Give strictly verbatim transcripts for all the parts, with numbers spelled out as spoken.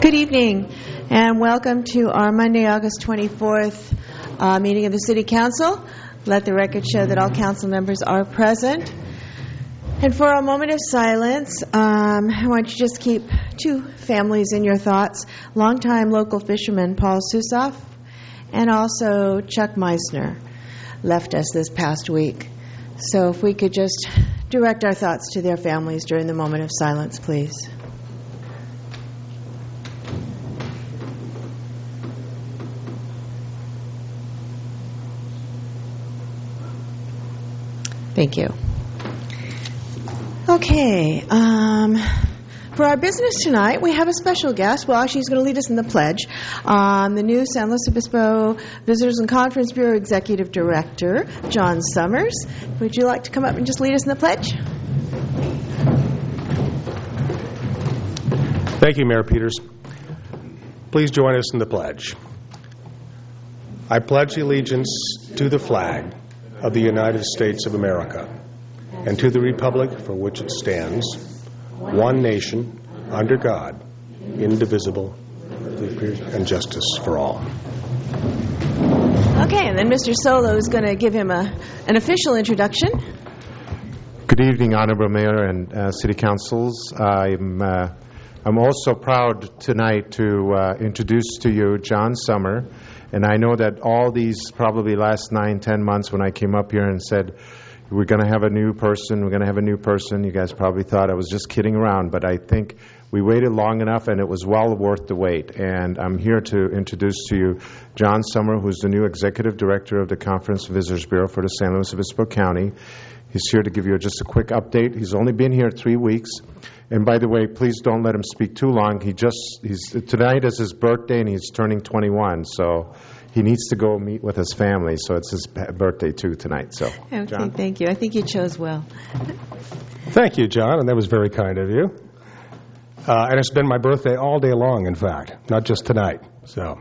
Good evening, and welcome to our Monday, August twenty-fourth uh, meeting of the City Council. Let the record show that all council members are present. And for a moment of silence, um, I want you to just keep two families in your thoughts. Longtime local fisherman Paul Susoff and also Chuck Meisner left us this past week. So if we could just direct our thoughts to their families during the moment of silence, please. Thank you. Okay. Um, for our business tonight, we have a special guest. Well, she's going to lead us in the pledge. Um, the new San Luis Obispo Visitors and Conference Bureau Executive Director, John Summers. Would you like to come up and just lead us in the pledge? Thank you, Mayor Peters. Please join us in the pledge. I pledge allegiance to the flag of the United States of America, and to the republic for which it stands, one nation, under God, indivisible, and justice for all. Okay, and then Mister Solo is going to give him a an official introduction. Good evening, Honorable Mayor and uh, City Councils. I'm uh, I'm also proud tonight to uh, introduce to you John Summer. And I know that all these probably last nine, ten months when I came up here and said, we're going to have a new person, we're going to have a new person, you guys probably thought I was just kidding around. But I think we waited long enough and it was well worth the wait. And I'm here to introduce to you John Summer, who's the new Executive Director of the Conference Visitors Bureau for the San Luis Obispo County. He's here to give you just a quick update. He's only been here three weeks. And by the way, please don't let him speak too long. He just he's tonight is his birthday, and he's turning twenty-one. So he needs to go meet with his family. So it's his birthday too tonight. So, okay, John. Thank you. I think you chose well. Thank you, John, and that was very kind of you. Uh, and it's been my birthday all day long, in fact, not just tonight. So,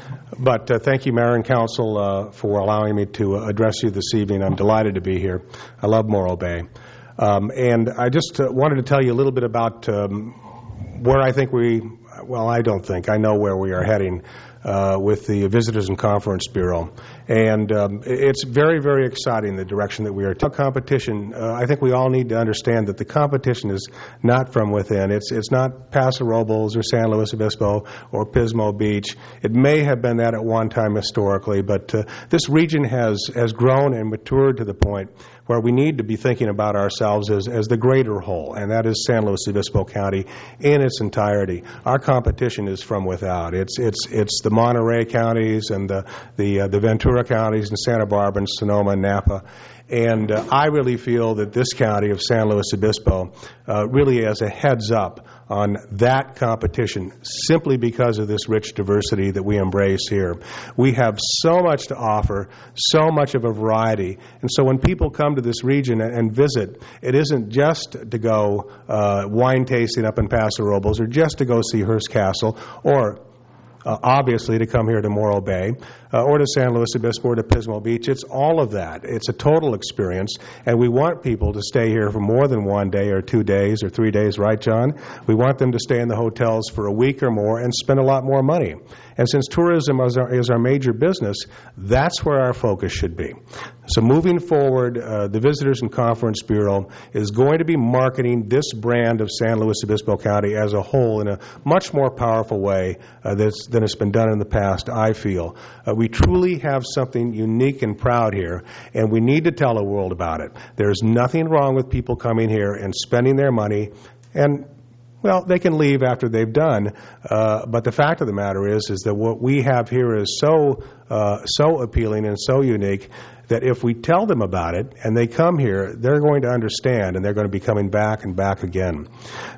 but uh, thank you, Mayor and Council, uh, for allowing me to address you this evening. I'm delighted to be here. I love Morro Bay. Um, and I just uh, wanted to tell you a little bit about um, where I think we, well, I don't think, I know where we are heading uh, with the Visitors and Conference Bureau. And um, it's very, very exciting, the direction that we are taking. Competition, uh, I think we all need to understand that the competition is not from within. It's it's not Paso Robles or San Luis Obispo or Pismo Beach. It may have been that at one time historically, but uh, this region has, has grown and matured to the point where we need to be thinking about ourselves as, as the greater whole, and that is San Luis Obispo County in its entirety. Our competition is from without. It's it's it's the Monterey counties and the the, uh, the Ventura counties and Santa Barbara and Sonoma and Napa. And uh, I really feel that this county of San Luis Obispo uh, really has a heads up on that competition simply because of this rich diversity that we embrace here. We have so much to offer, so much of a variety. And so when people come to this region and, and visit, it isn't just to go uh, wine tasting up in Paso Robles or just to go see Hearst Castle or Uh, obviously, to come here to Morro Bay, uh, or to San Luis Obispo, or to Pismo Beach. It's all of that. It's a total experience, and we want people to stay here for more than one day or two days or three days, right, John? We want them to stay in the hotels for a week or more and spend a lot more money. And since tourism is our, is our major business, that's where our focus should be. So moving forward, uh, the Visitors and Conference Bureau is going to be marketing this brand of San Luis Obispo County as a whole in a much more powerful way uh, that's, than it's been done in the past, I feel. Uh, we truly have something unique and proud here, and we need to tell the world about it. There's nothing wrong with people coming here and spending their money, and well, they can leave after they've done, uh, but the fact of the matter is is that what we have here is so uh, so appealing and so unique that if we tell them about it and they come here, they're going to understand and they're going to be coming back and back again.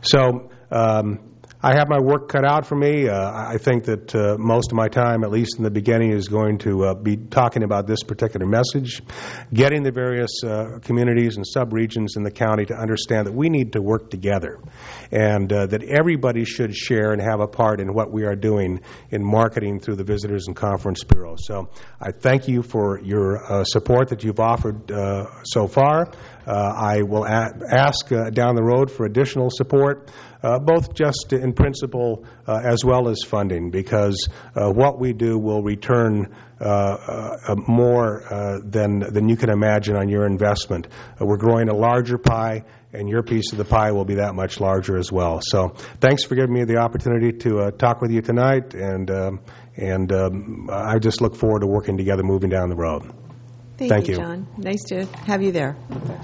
So um, I have my work cut out for me. Uh, I think that uh, most of my time, at least in the beginning, is going to uh, be talking about this particular message, getting the various uh, communities and subregions in the county to understand that we need to work together and uh, that everybody should share and have a part in what we are doing in marketing through the Visitors and Conference Bureau. So I thank you for your uh, support that you've offered uh, so far. Uh, I will a- ask uh, down the road for additional support, uh, both just in in principle uh, as well as funding, because uh, what we do will return uh, uh, more uh, than, than you can imagine on your investment. Uh, we're growing a larger pie, and your piece of the pie will be that much larger as well. So thanks for giving me the opportunity to uh, talk with you tonight, and, um, and um, I just look forward to working together moving down the road. Thank, Thank you, you. John. Nice to have you there.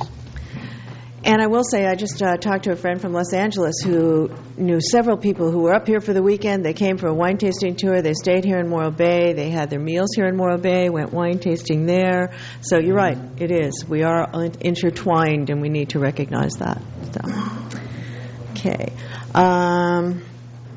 And I will say, I just uh, talked to a friend from Los Angeles who knew several people who were up here for the weekend. They came for a wine tasting tour. They stayed here in Morro Bay. They had their meals here in Morro Bay, went wine tasting there. So you're right, it is. We are intertwined, and we need to recognize that. So, okay. Um,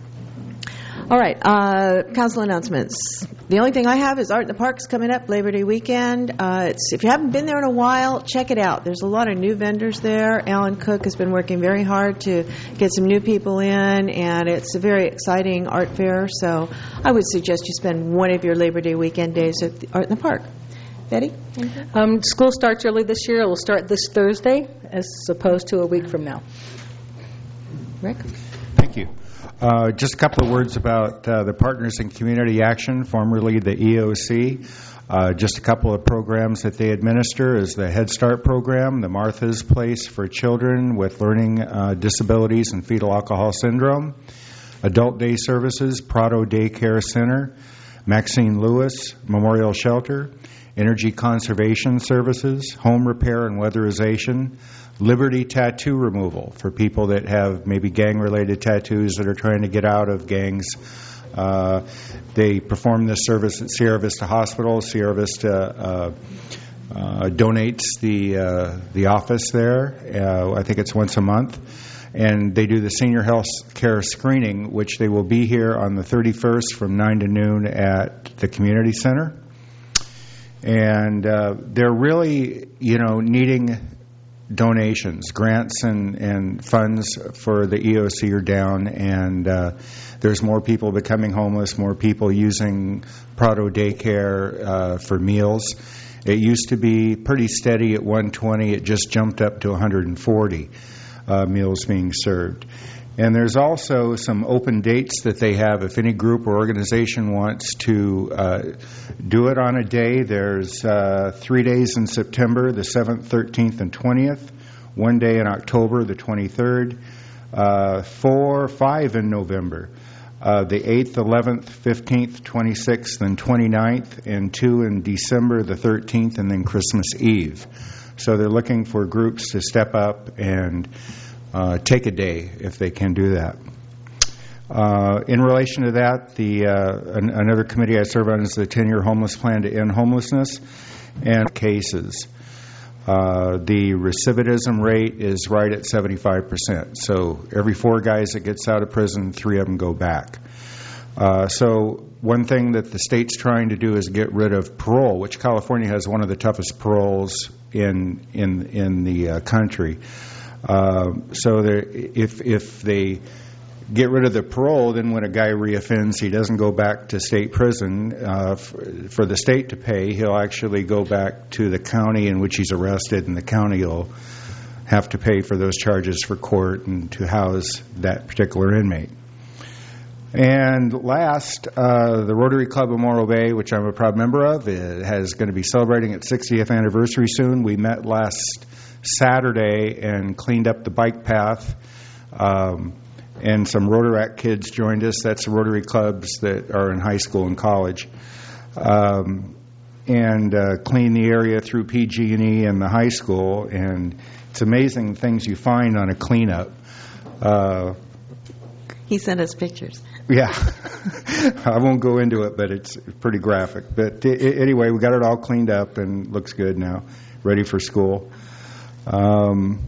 all right, uh, council announcements. The only thing I have is Art in the Park's coming up Labor Day weekend. Uh, it's, if you haven't been there in a while, check it out. There's a lot of new vendors there. Alan Cook has been working very hard to get some new people in, and it's a very exciting art fair. So I would suggest you spend one of your Labor Day weekend days at the Art in the Park. Betty? Um, school starts early this year. It will start this Thursday as opposed to a week from now. Rick? Thank you. Uh, just a couple of words about uh, the Partners in Community Action, formerly the E O C. Uh, just a couple of programs that they administer is the Head Start program, the Martha's Place for children with learning uh, disabilities and fetal alcohol syndrome, Adult Day Services, Prado Daycare Center, Maxine Lewis Memorial Shelter, Energy Conservation Services, Home Repair and Weatherization, Liberty Tattoo Removal for people that have maybe gang-related tattoos that are trying to get out of gangs. Uh, they perform this service at Sierra Vista Hospital. Sierra Vista uh, uh, donates the uh, the office there. Uh, I think it's once a month. And they do the senior health care screening, which they will be here on the thirty-first from nine to noon at the community center. And uh, they're really, you know, needing donations, grants and, and funds for the E O C are down, and uh, there's more people becoming homeless, more people using Prado Daycare uh, for meals. It used to be pretty steady at one hundred twenty. It just jumped up to one hundred forty uh, meals being served. And there's also some open dates that they have. If any group or organization wants to uh, do it on a day, there's uh, three days in September, the seventh, thirteenth, and twentieth, one day in October, the twenty-third, uh, four, five in November, uh, the eighth, eleventh, fifteenth, twenty-sixth, and twenty-ninth, and two in December, the thirteenth, and then Christmas Eve. So they're looking for groups to step up and Uh, take a day if they can do that. Uh, in relation to that, the uh, an, another committee I serve on is the ten-year homeless plan to end homelessness and cases. Uh, the recidivism rate is right at seventy-five percent. So every four guys that gets out of prison, three of them go back. Uh, so one thing that the state's trying to do is get rid of parole, which California has one of the toughest paroles in in in the uh, country. Uh, so if if they get rid of the parole, then when a guy reoffends, he doesn't go back to state prison uh, for, for the state to pay. He'll actually go back to the county in which he's arrested, and the county will have to pay for those charges for court and to house that particular inmate. And last, uh, the Rotary Club of Morro Bay, which I'm a proud member of, it has going to be celebrating its sixtieth anniversary soon. We met last Saturday and cleaned up the bike path, um, and some Rotaract kids joined us. That's the Rotary clubs that are in high school and college, um, and uh, cleaned the area through P G and E and the high school. And it's amazing things you find on a cleanup. Uh, he sent us pictures. Yeah, I won't go into it, but it's pretty graphic. But I- anyway, we got it all cleaned up and looks good now, ready for school. Um,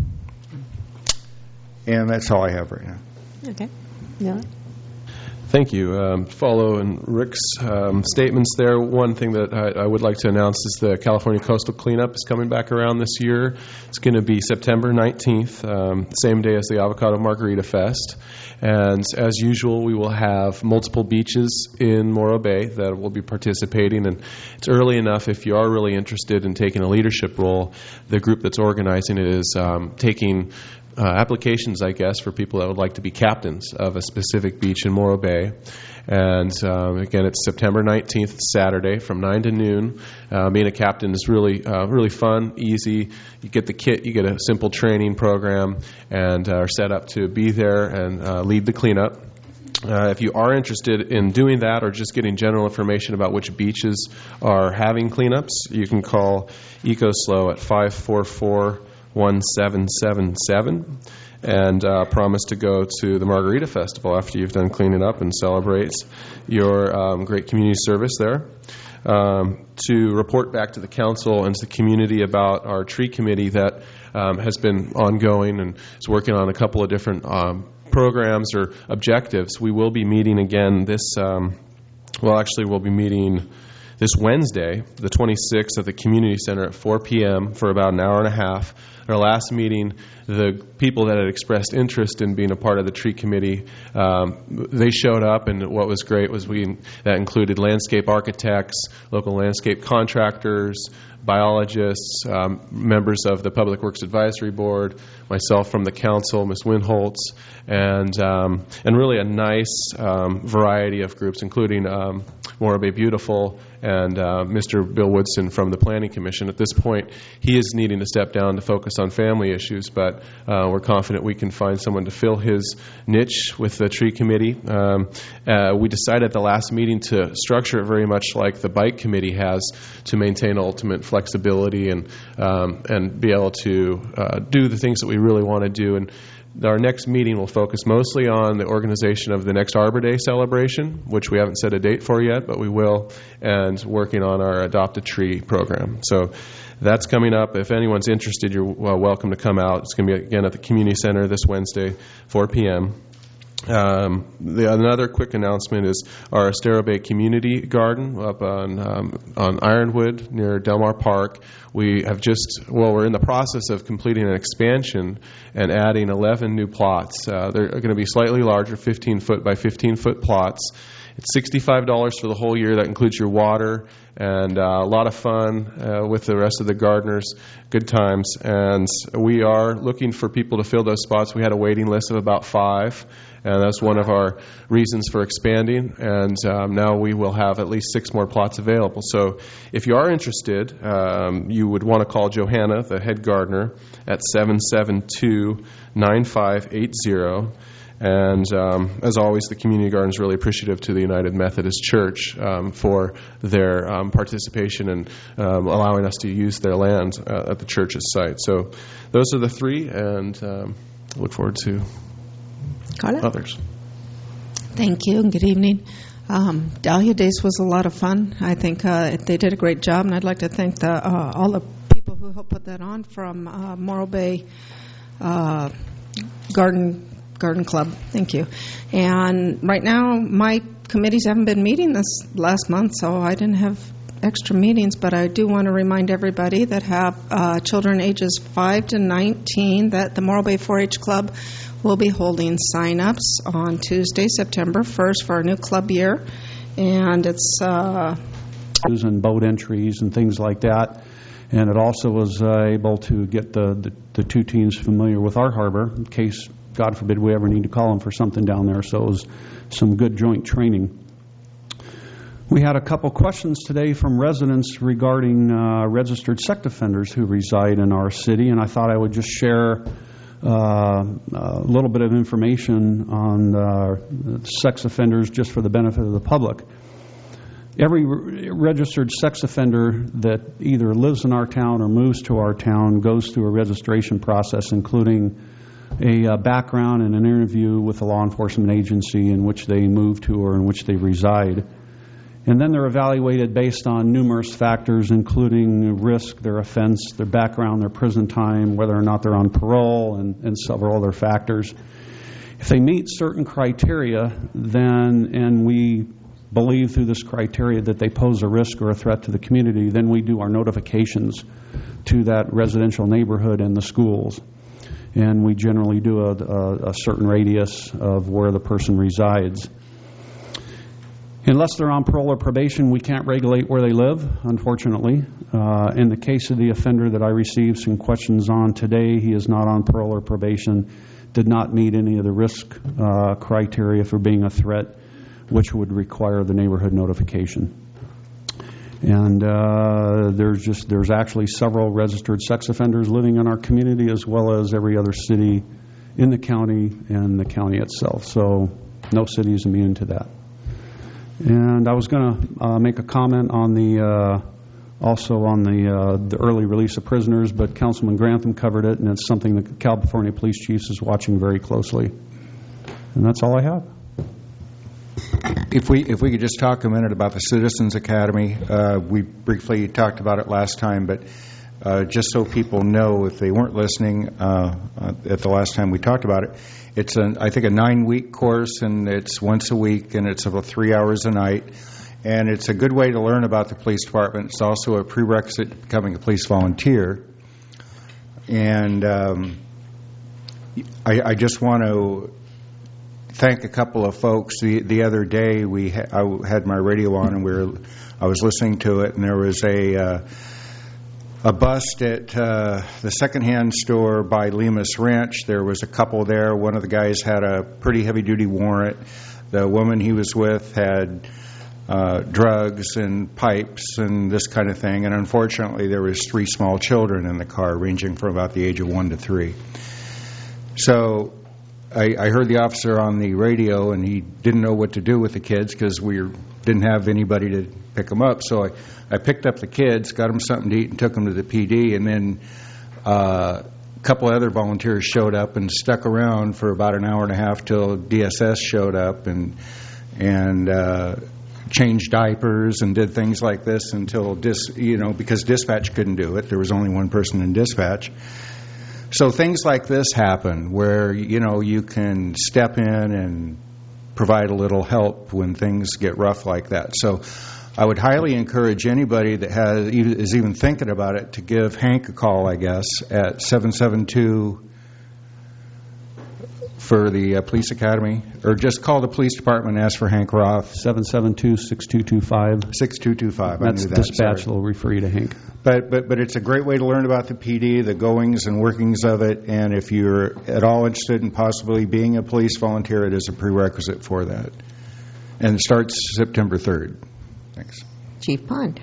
and that's all I have right now. Okay. No. Thank you. Um, following Rick's um, statements there, one thing that I, I would like to announce is the California Coastal Cleanup is coming back around this year. It's going to be September nineteenth, um, same day as the Avocado Margarita Fest. And as usual, we will have multiple beaches in Morro Bay that will be participating. And it's early enough if you are really interested in taking a leadership role. The group that's organizing it is um, taking uh, applications, I guess, for people that would like to be captains of a specific beach in Morro Bay. And um, again, it's September nineteenth, Saturday, from nine to noon. Uh, being a captain is really, uh, really fun, easy. You get the kit, you get a simple training program, and uh, are set up to be there and uh, lead the cleanup. Uh, if you are interested in doing that or just getting general information about which beaches are having cleanups, you can call EcoSlow at five four four, one seven seven seven and uh, promise to go to the Margarita Festival after you've done cleaning up and celebrate your um, great community service there. Um, to report back to the council and to the community about our tree committee that um, has been ongoing and is working on a couple of different um, programs or objectives. We will be meeting again this, um, well, actually we'll be meeting this Wednesday, the twenty-sixth, at the Community Center at four p.m. for about an hour and a half. Our last meeting, the people that had expressed interest in being a part of the tree committee, um, they showed up, and what was great was we that included landscape architects, local landscape contractors, biologists, um, members of the Public Works Advisory Board, myself from the council, Miz Winholtz, and um, and really a nice um, variety of groups, including um, Morro Bay Beautiful and uh, Mister Bill Woodson from the Planning Commission. At this point, he is needing to step down to focus on family issues, but uh, we're confident we can find someone to fill his niche with the tree committee. Um, uh, we decided at the last meeting to structure it very much like the bike committee has to maintain ultimate flexibility and um, and be able to uh, do the things that we really want to do. And our next meeting will focus mostly on the organization of the next Arbor Day celebration, which we haven't set a date for yet, but we will, and working on our Adopt a Tree program. So that's coming up. If anyone's interested, you're well, welcome to come out. It's going to be, again, at the Community Center this Wednesday, four p.m. Um, the, another quick announcement is our Estero Bay Community Garden up on um, on Ironwood near Del Mar Park. We have just, well, we're in the process of completing an expansion and adding eleven new plots. Uh, they're going to be slightly larger, fifteen foot by fifteen foot plots. It's sixty-five dollars for the whole year. That includes your water and uh, a lot of fun uh, with the rest of the gardeners, good times. And we are looking for people to fill those spots. We had a waiting list of about five, and that's one of our reasons for expanding. And um, now we will have at least six more plots available. So if you are interested, um, you would want to call Johanna, the head gardener, at seven seven two, nine five eight zero. And um, as always, the community garden is really appreciative to the United Methodist Church um, for their um, participation and um, allowing us to use their land uh, at the church's site. So those are the three, and um, I look forward to Carla? others. Thank you, and good evening. Um, Dahlia Days was a lot of fun. I think uh, they did a great job, and I'd like to thank the, uh, all the people who helped put that on from uh, Morro Bay uh, Garden Garden Club. Thank you. And right now, my committees haven't been meeting this last month, so I didn't have extra meetings, but I do want to remind everybody that have uh, children ages five to nineteen that the Morro Bay four H Club will be holding sign-ups on Tuesday, September first for our new club year. And it's... Uh, and boat entries and things like that. And it also was uh, able to get the, the, the two teams familiar with our harbor in case, God forbid, we ever need to call them for something down there. So it was some good joint training. We had a couple questions today from residents regarding uh, registered sex offenders who reside in our city, and I thought I would just share uh, a little bit of information on uh, sex offenders just for the benefit of the public. Every re- registered sex offender that either lives in our town or moves to our town goes through a registration process, including a uh, background and an interview with the law enforcement agency in which they move to or in which they reside. And then they're evaluated based on numerous factors, including risk, their offense, their background, their prison time, whether or not they're on parole, and, and several other factors. If they meet certain criteria, then, and we believe through this criteria that they pose a risk or a threat to the community, then we do our notifications to that residential neighborhood and the schools. And we generally do a, a, a certain radius of where the person resides. Unless they're on parole or probation, we can't regulate where they live, unfortunately. Uh, in the case of the offender that I received some questions on today, he is not on parole or probation, did not meet any of the risk uh, criteria for being a threat, which would require the neighborhood notification. And uh, there's just there's actually several registered sex offenders living in our community, as well as every other city in the county and the county itself. So no city is immune to that. And I was going to uh, make a comment on the uh, also on the uh, the early release of prisoners, but Councilman Grantham covered it, and it's something that the California Police Chiefs is watching very closely. And that's all I have. If we if we could just talk a minute about the Citizens Academy. Uh, we briefly talked about it last time, but uh, just so people know, if they weren't listening uh, at the last time we talked about it, it's an, I think a nine-week course, and it's once a week, and it's about three hours a night. And it's a good way to learn about the police department. It's also a prerequisite to becoming a police volunteer. And um, I, I just want to thank a couple of folks. The the other day, we ha- I had my radio on, and we were I was listening to it, and there was a uh, a bust at uh, the secondhand store by Lemus Ranch. There was a couple there. One of the guys had a pretty heavy-duty warrant. The woman he was with had uh, drugs and pipes and this kind of thing. And unfortunately, there was three small children in the car, ranging from about the age of one to three. So I, I heard the officer on the radio, and he didn't know what to do with the kids because we didn't have anybody to pick them up. So I, I picked up the kids, got them something to eat, and took them to the P D. And then uh, a couple of other volunteers showed up and stuck around for about an hour and a half till D S S showed up and and uh, changed diapers and did things like this until dis, you know, because dispatch couldn't do it. There was only one person in dispatch. So things like this happen where, you know, you can step in and provide a little help when things get rough like that. So I would highly encourage anybody that has is even thinking about it to give Hank a call, I guess, at seven seven two for the uh, police academy, or just call the police department and ask for Hank Roth. seven seven two, six two two five. six two two five. That's that, dispatch. sorry. Will refer you to Hank. But, but but it's a great way to learn about the P D, the goings and workings of it, and if you're at all interested in possibly being a police volunteer, it is a prerequisite for that. And it starts September third. Thanks. Chief Pond.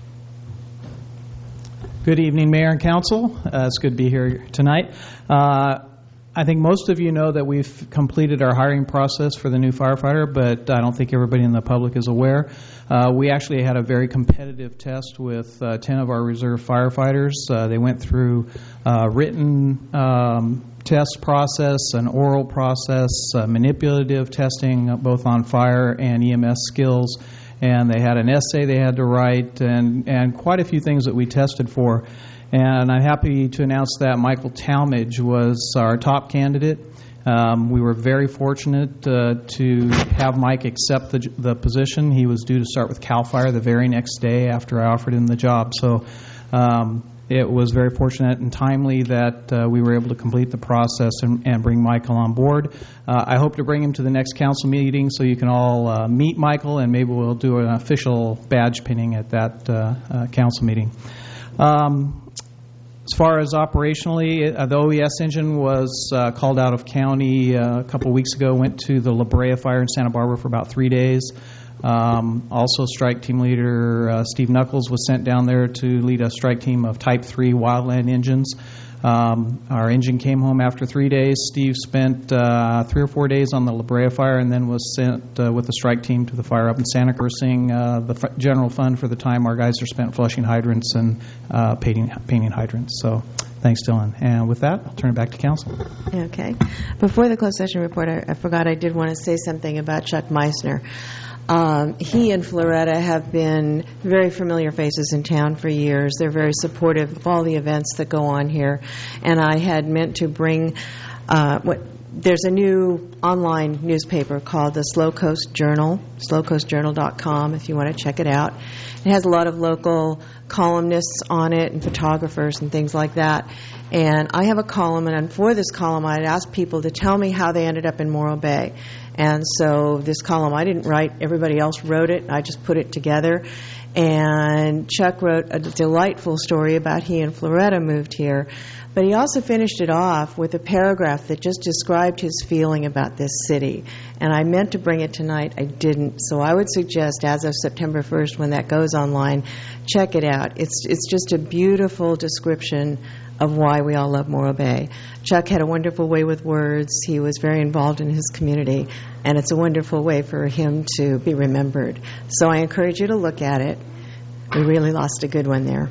Good evening, Mayor and Council. Uh, it's good to be here tonight. Uh, I think most of you know that we've completed our hiring process for the new firefighter, but I don't think everybody in the public is aware. Uh, we actually had a very competitive test with uh, ten of our reserve firefighters. Uh, they went through uh, written um, test process, an oral process, uh, manipulative testing, uh, both on fire and E M S skills, and they had an essay they had to write, and, and quite a few things that we tested for. And I'm happy to announce that Michael Talmadge was our top candidate. Um, we were very fortunate uh, to have Mike accept the, the position. He was due to start with CAL FIRE the very next day after I offered him the job. So um, it was very fortunate and timely that uh, we were able to complete the process and, and bring Michael on board. Uh, I hope to bring him to the next council meeting so you can all uh, meet Michael, and maybe we'll do an official badge pinning at that uh, uh, council meeting. Um, As far as operationally, uh, the O E S engine was uh, called out of county uh, a couple weeks ago, went to the La Brea fire in Santa Barbara for about three days. Um, also, strike team leader uh, Steve Knuckles was sent down there to lead a strike team of Type three wildland engines. Um, our engine came home after three days. Steve spent uh, three or four days on the La Brea fire and then was sent uh, with the strike team to the fire up in Santa Cruz, seeing uh, the f- general fund for the time our guys are spent flushing hydrants and uh, painting, painting hydrants. So thanks, Dylan. And with that, I'll turn it back to council. Okay. Before the closed session report, I, I forgot I did want to say something about Chuck Meissner. Um, he and Floretta have been very familiar faces in town for years. They're very supportive of all the events that go on here. And I had meant to bring uh, what, there's a new online newspaper called the Slow Coast Journal, slow coast journal dot com, if you want to check it out. It has a lot of local columnists on it and photographers and things like that. And I have a column, and for this column, I'd asked people to tell me how they ended up in Morro Bay. And so this column I didn't write, everybody else wrote it, I just put it together. And Chuck wrote a delightful story about he and Floretta moved here. But he also finished it off with a paragraph that just described his feeling about this city. And I meant to bring it tonight, I didn't. So I would suggest, as of September first, when that goes online, check it out. It's it's just a beautiful description of why we all love Morro Bay. Chuck had a wonderful way with words. He was very involved in his community, and it's a wonderful way for him to be remembered. So I encourage you to look at it. We really lost a good one there.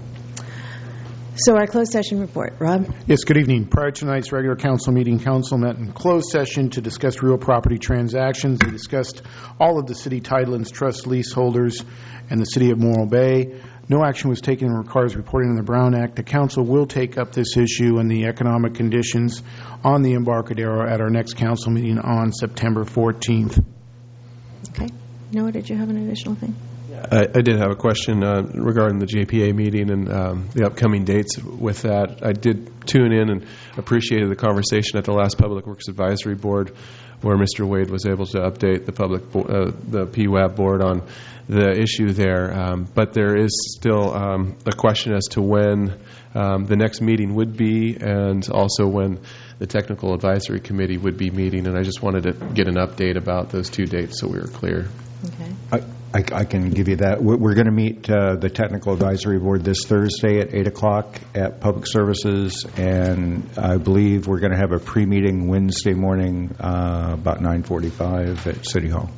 So our closed session report. Rob? Yes, good evening. Prior to tonight's regular council meeting, council met in closed session to discuss real property transactions. They discussed all of the city title and trust leaseholders and the city of Morro Bay. No action was taken and requires reporting in the Brown Act. The council will take up this issue and the economic conditions on the Embarcadero at our next council meeting on September fourteenth. Okay. Noah, did you have an additional thing? I, I did have a question uh, regarding the J P A meeting and um, the upcoming dates with that. I did tune in and appreciated the conversation at the last Public Works Advisory Board where Mister Wade was able to update the public bo- uh, the P W A B board on the issue there. Um, but there is still um, a question as to when um, the next meeting would be and also when the Technical Advisory Committee would be meeting. And I just wanted to get an update about those two dates so we were clear. Okay. I, I, I can give you that. We're, we're going to meet uh, the Technical Advisory Board this Thursday at eight o'clock at Public Services, and I believe we're going to have a pre-meeting Wednesday morning uh, about nine forty-five at City Hall.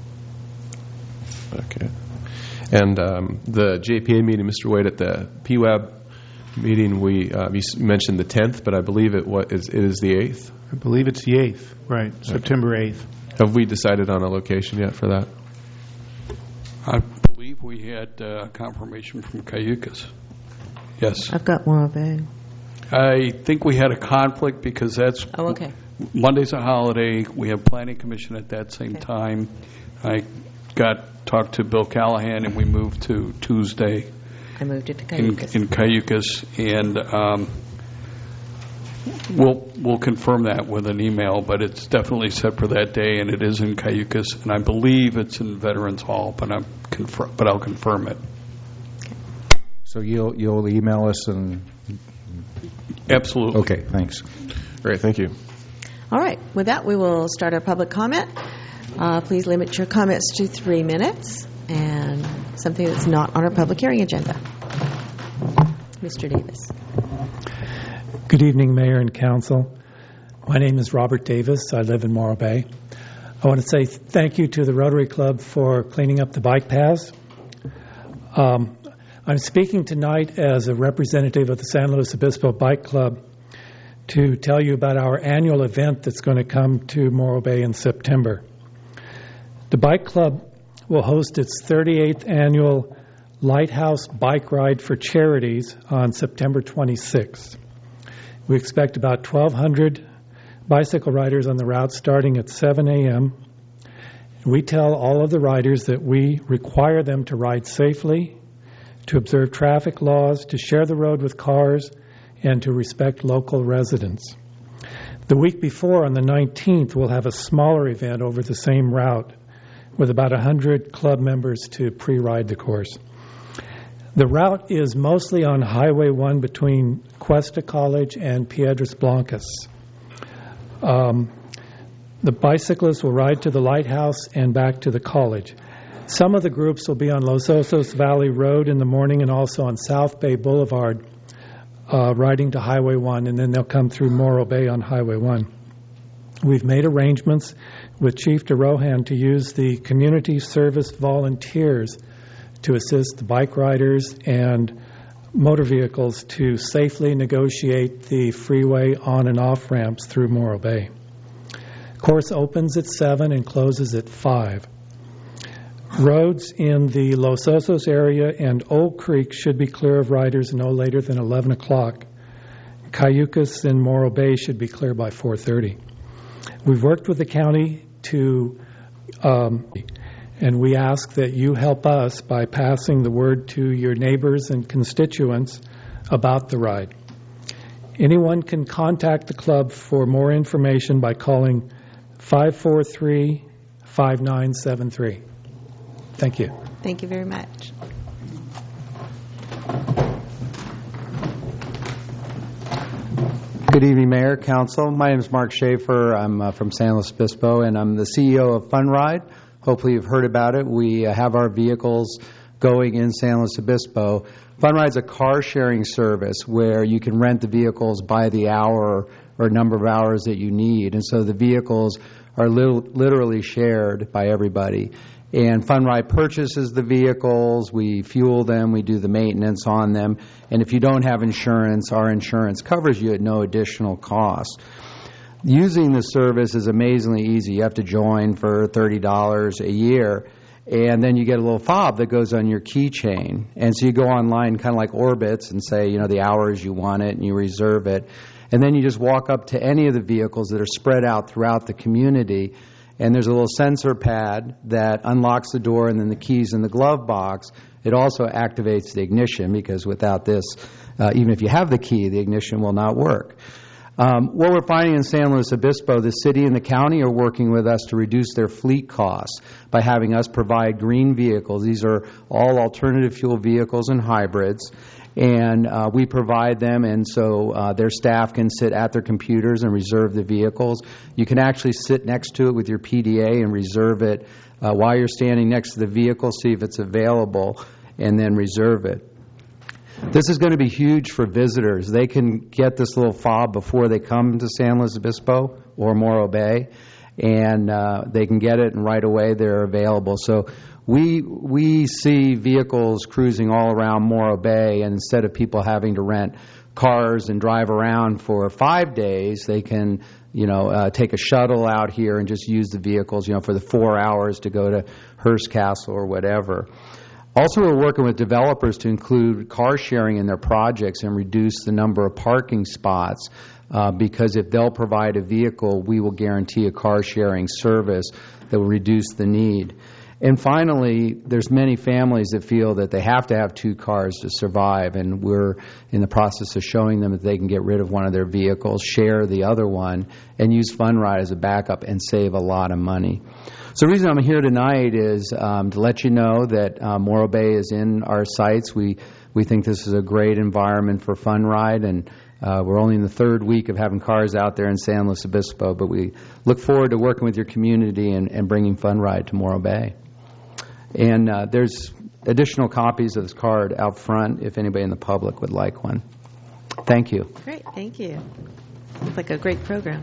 Okay. And um, the J P A meeting, Mister Wade, at the P W A B meeting, we uh, you mentioned the tenth, but I believe it, what, is, it is the eighth? I believe it's the eighth, right, okay. September eighth. Have we decided on a location yet for that? I believe we had uh, confirmation from Cayucas. Yes. I've got Morro Bay. I think we had a conflict because that's oh, okay. Monday's a holiday. We have Planning Commission at that same okay. time. I got talked to Bill Callahan, and we moved to Tuesday. I moved it to Cayucas. In, in Cayucas, and um, we'll we'll confirm that with an email. But it's definitely set for that day, and it is in Cayucas, and I believe it's in Veterans Hall. But I'm confirm, but I'll confirm it. So you'll you'll email us and. Absolutely. Okay. Thanks. Great. Thank you. All right. With that, we will start our public comment. Uh, please limit your comments to three minutes and something that's not on our public hearing agenda. Mister Davis. Good evening, Mayor and Council. My name is Robert Davis. I live in Morro Bay. I want to say thank you to the Rotary Club for cleaning up the bike paths. Um, I'm speaking tonight as a representative of the San Luis Obispo Bike Club to tell you about our annual event that's going to come to Morro Bay in September. The Bike Club will host its thirty-eighth annual Lighthouse Bike Ride for Charities on September twenty-sixth. We expect about twelve hundred bicycle riders on the route starting at seven a.m. We tell all of the riders that we require them to ride safely, to observe traffic laws, to share the road with cars, and to respect local residents. The week before, on the nineteenth, we'll have a smaller event over the same route with about one hundred club members to pre-ride the course. The route is mostly on Highway one between Cuesta College and Piedras Blancas. Um, the bicyclists will ride to the lighthouse and back to the college. Some of the groups will be on Los Osos Valley Road in the morning and also on South Bay Boulevard, uh, riding to Highway one, and then they'll come through Morro Bay on Highway one. We've made arrangements with Chief DeRohan to use the community service volunteers to assist the bike riders and motor vehicles to safely negotiate the freeway on and off ramps through Morro Bay. Course opens at seven and closes at five. Roads in the Los Osos area and Old Creek should be clear of riders no later than eleven o'clock. Cayucas and Morro Bay should be clear by four thirty. We've worked with the county to, um, and we ask that you help us by passing the word to your neighbors and constituents about the ride. Anyone can contact the club for more information by calling five four three, five nine seven three. Thank you. Thank you very much. Good evening, Mayor, Council. My name is Mark Schaefer. I'm uh, from San Luis Obispo, and I'm the C E O of Fun Ride. Hopefully you've heard about it. We uh, have our vehicles going in San Luis Obispo. Fun Ride's a car-sharing service where you can rent the vehicles by the hour or number of hours that you need. And so the vehicles are li- literally shared by everybody. And Fun Ride purchases the vehicles, we fuel them, we do the maintenance on them, and if you don't have insurance, our insurance covers you at no additional cost. Using the service is amazingly easy. You have to join for thirty dollars a year, and then you get a little fob that goes on your keychain. And so you go online, kind of like Orbitz, and say, you know, the hours you want it, and you reserve it. And then you just walk up to any of the vehicles that are spread out throughout the community, and there's a little sensor pad that unlocks the door, and then the keys in the glove box. It also activates the ignition, because without this, uh, even if you have the key, the ignition will not work. Um, what we're finding in San Luis Obispo, the city and the county are working with us to reduce their fleet costs by having us provide green vehicles. These are all alternative fuel vehicles and hybrids. And uh, we provide them, and so uh, their staff can sit at their computers and reserve the vehicles. You can actually sit next to it with your P D A and reserve it uh, while you're standing next to the vehicle, see if it's available, and then reserve it. This is going to be huge for visitors. They can get this little fob before they come to San Luis Obispo or Morro Bay, and uh, they can get it, and right away they're available. So we we see vehicles cruising all around Morro Bay, and instead of people having to rent cars and drive around for five days, they can, you know, uh, take a shuttle out here and just use the vehicles, you know, for the four hours to go to Hearst Castle or whatever. Also, we're working with developers to include car sharing in their projects and reduce the number of parking spots, uh, because if they'll provide a vehicle, we will guarantee a car sharing service that will reduce the need. And finally, there's many families that feel that they have to have two cars to survive, and we're in the process of showing them that they can get rid of one of their vehicles, share the other one, and use Fun Ride as a backup and save a lot of money. So the reason I'm here tonight is um, to let you know that uh, Morro Bay is in our sights. We we think this is a great environment for Fun Ride, and uh, we're only in the third week of having cars out there in San Luis Obispo, but we look forward to working with your community and, and bringing Fun Ride to Morro Bay. And uh, there's additional copies of this card out front if anybody in the public would like one. Thank you. Great, thank you. Sounds like a great program.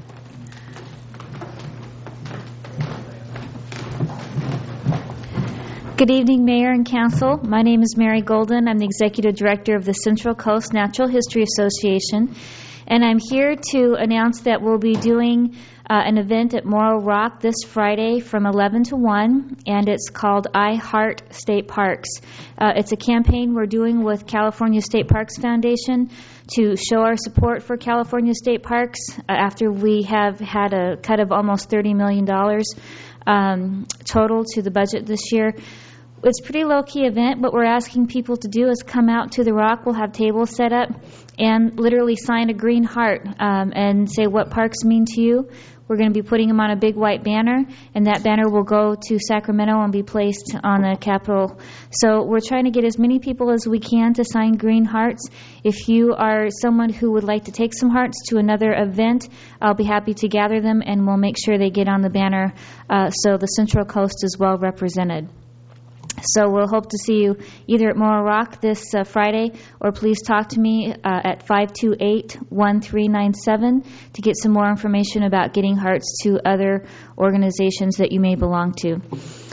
Good evening, Mayor and Council. My name is Mary Golden. I'm the Executive Director of the Central Coast Natural History Association, and I'm here to announce that we'll be doing uh, an event at Morro Rock this Friday from eleven to one, and it's called I Heart State Parks. Uh, it's a campaign we're doing with California State Parks Foundation to show our support for California State Parks uh, after we have had a cut of almost thirty million dollars um, total to the budget this year. It's a pretty low-key event. What we're asking people to do is come out to the Rock. We'll have tables set up and literally sign a green heart um, and say what parks mean to you. We're going to be putting them on a big white banner, and that banner will go to Sacramento and be placed on the Capitol. So we're trying to get as many people as we can to sign green hearts. If you are someone who would like to take some hearts to another event, I'll be happy to gather them, and we'll make sure they get on the banner uh, so the Central Coast is well represented. So we'll hope to see you either at Morro Rock this uh, Friday, or please talk to me uh, at five two eight, one three nine seven to get some more information about getting hearts to other organizations that you may belong to.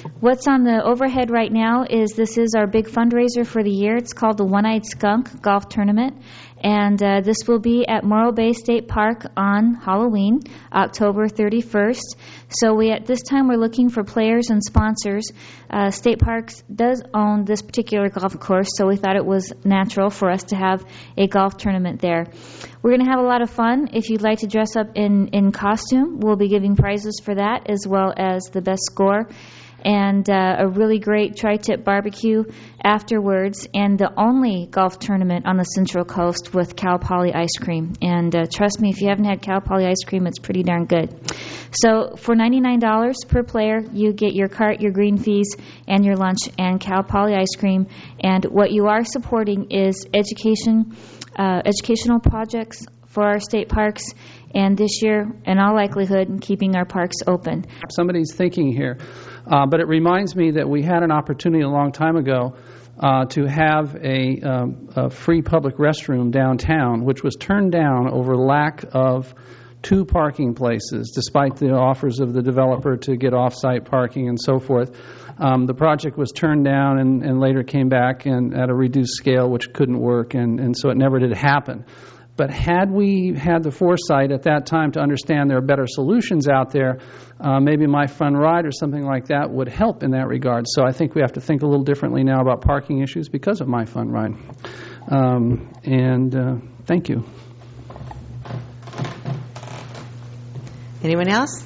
What's on the overhead right now is this is our big fundraiser for the year. It's called the One-Eyed Skunk Golf Tournament. And uh, this will be at Morro Bay State Park on Halloween, October thirty-first. So we at this time we're looking for players and sponsors. Uh, State Parks does own this particular golf course, so we thought it was natural for us to have a golf tournament there. We're going to have a lot of fun. If you'd like to dress up in, in costume, we'll be giving prizes for that as well as the best score. And uh, a really great tri-tip barbecue afterwards, and the only golf tournament on the Central Coast with Cal Poly ice cream. And uh, trust me, if you haven't had Cal Poly ice cream, it's pretty darn good. So for ninety-nine dollars per player, you get your cart, your green fees, and your lunch, and Cal Poly ice cream. And what you are supporting is education, uh, educational projects for our state parks, and this year, in all likelihood, keeping our parks open. Somebody's thinking here. Uh, but it reminds me that we had an opportunity a long time ago uh, to have a, um, a free public restroom downtown, which was turned down over lack of two parking places, despite the offers of the developer to get off-site parking and so forth. Um, the project was turned down and, and later came back and at a reduced scale, which couldn't work, and, and so it never did happen. But had we had the foresight at that time to understand there are better solutions out there, uh, maybe My Fun Ride or something like that would help in that regard. So I think we have to think a little differently now about parking issues because of My Fun Ride. Um, and uh, thank you. Anyone else?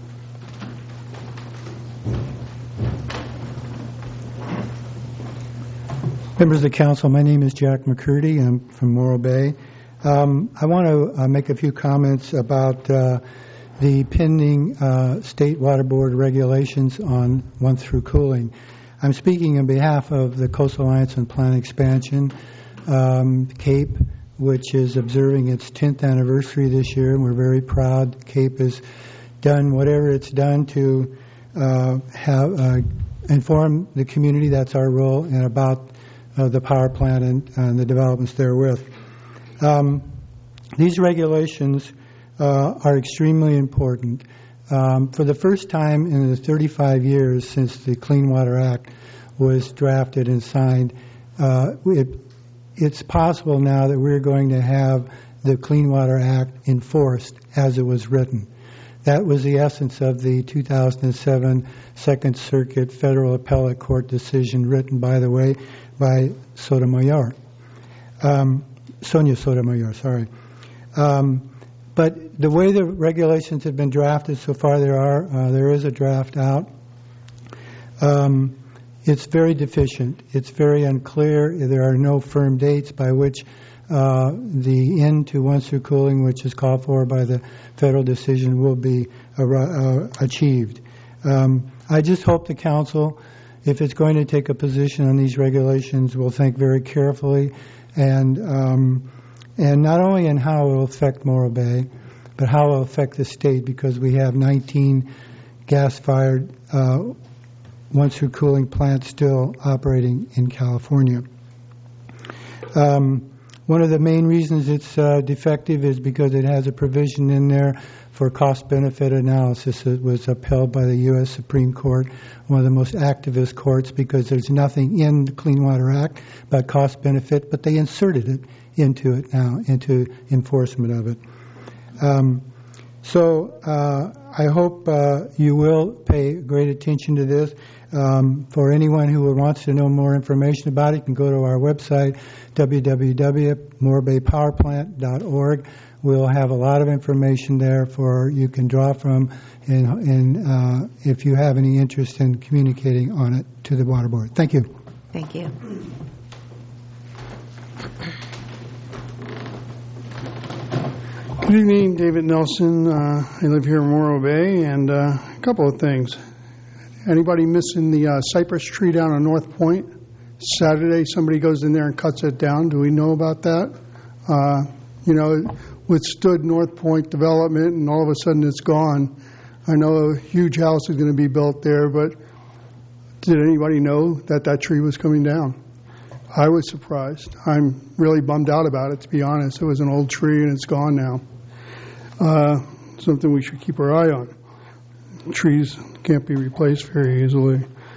Members of the council, my name is Jack McCurdy. I'm from Morro Bay. Um, I want to uh, make a few comments about uh, the pending uh, State Water Board regulations on one-through cooling. I'm speaking on behalf of the Coastal Alliance on Planned Expansion, um, CAPE, which is observing its tenth anniversary this year, and we're very proud. CAPE has done whatever it's done to uh, have uh, inform the community, that's our role, and about uh, the power plant and, and the developments therewith. Um, these regulations uh, are extremely important. Um, for the first time in the thirty-five years since the Clean Water Act was drafted and signed, uh, it, it's possible now that we're going to have the Clean Water Act enforced as it was written. That was the essence of the two thousand seven Second Circuit Federal Appellate Court decision, written, by the way, by Sotomayor. Um, Sonia Sotomayor, sorry. Um, but the way the regulations have been drafted so far, there are uh, there is a draft out. Um, it's very deficient. It's very unclear. There are no firm dates by which uh, the end to one-through cooling, which is called for by the federal decision, will be uh, uh, achieved. Um, I just hope the council, if it's going to take a position on these regulations, will think very carefully and um, and not only in how it will affect Morro Bay, but how it will affect the state, because we have nineteen gas-fired uh, one-through cooling plants still operating in California. Um, one of the main reasons it's uh, defective is because it has a provision in there for cost-benefit analysis. It was upheld by the U S Supreme Court, one of the most activist courts, because there's nothing in the Clean Water Act about cost-benefit, but they inserted it into it now, into enforcement of it. Um, so uh, I hope uh, you will pay great attention to this. Um, for anyone who wants to know more information about it, you can go to our website, w w w dot morro bay power plant dot org. We'll have a lot of information there for you can draw from, and, and uh, if you have any interest in communicating on it to the Water Board. Thank you. Thank you. Good evening, David Nelson. Uh, I live here in Morro Bay, and uh, a couple of things. Anybody missing the uh, cypress tree down on North Point? Saturday, somebody goes in there and cuts it down. Do we know about that? Uh, you know, it withstood North Point development, and all of a sudden it's gone. I know a huge house is going to be built there, but did anybody know that that tree was coming down? I was surprised. I'm really bummed out about it, to be honest. It was an old tree, and it's gone now. Uh, something we should keep our eye on. Trees can't be replaced very easily.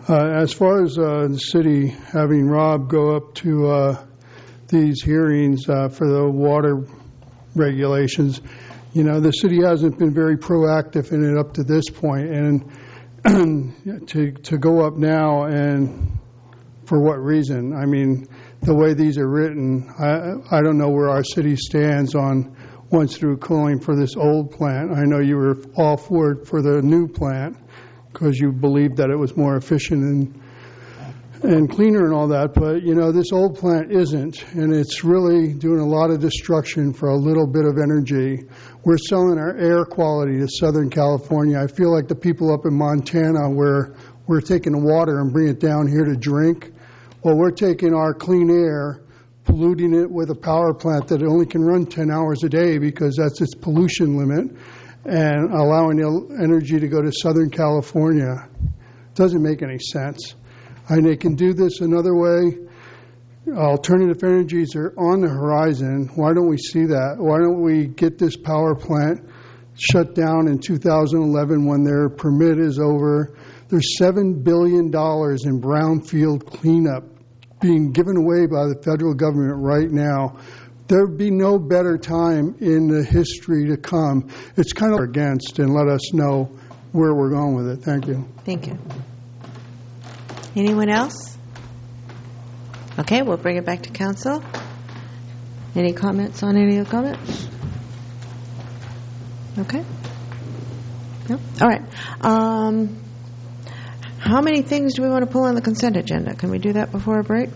Uh, as far as uh, the city having Rob go up to uh, these hearings uh, for the water regulations, you know, the city hasn't been very proactive in it up to this point, and to to go up now, and for what reason? I mean, the way these are written, I I don't know where our city stands on once through cooling for this old plant. I know you were all for it for the new plant, because you believed that it was more efficient and and cleaner and all that. But, you know, this old plant isn't, and it's really doing a lot of destruction for a little bit of energy. We're selling our air quality to Southern California. I feel like the people up in Montana, where we're taking the water and bringing it down here to drink, well, we're taking our clean air, polluting it with a power plant that only can run ten hours a day because that's its pollution limit, and allowing the energy to go to Southern California. Doesn't make any sense. And they can do this another way. Alternative energies are on the horizon. Why don't we see that? Why don't we get this power plant shut down in two thousand eleven when their permit is over? There's seven billion dollars in brownfield cleanup being given away by the federal government right now. There would be no better time in the history to come. It's kind of against, and let us know where we're going with it. Thank you. Thank you. Anyone else? Okay, we'll bring it back to council. Any comments on any of the comments? Okay. No? All right. Um, how many things do we want to pull on the consent agenda? Can we do that before a break?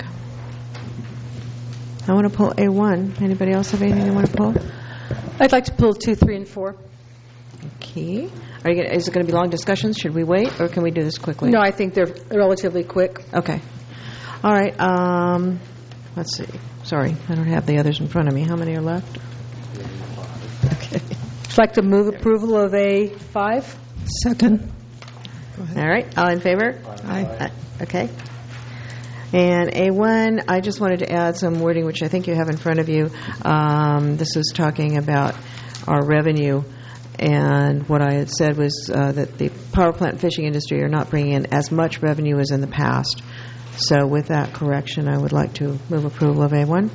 I want to pull A one. Anybody else have anything they want to pull? I'd like to pull two, three, and four. Okay. Are you gonna, is it going to be long discussions? Should we wait, or can we do this quickly? No, I think they're relatively quick. Okay. All right. Um, let's see. Sorry, I don't have the others in front of me. How many are left? Okay. I'd like to move approval of A five. Second. All right. All in favor? Aye. Uh, okay. And A one, I just wanted to add some wording, which I think you have in front of you. Um, this was talking about our revenue, and what I had said was uh, that the power plant and fishing industry are not bringing in as much revenue as in the past. So with that correction, I would like to move approval of A one.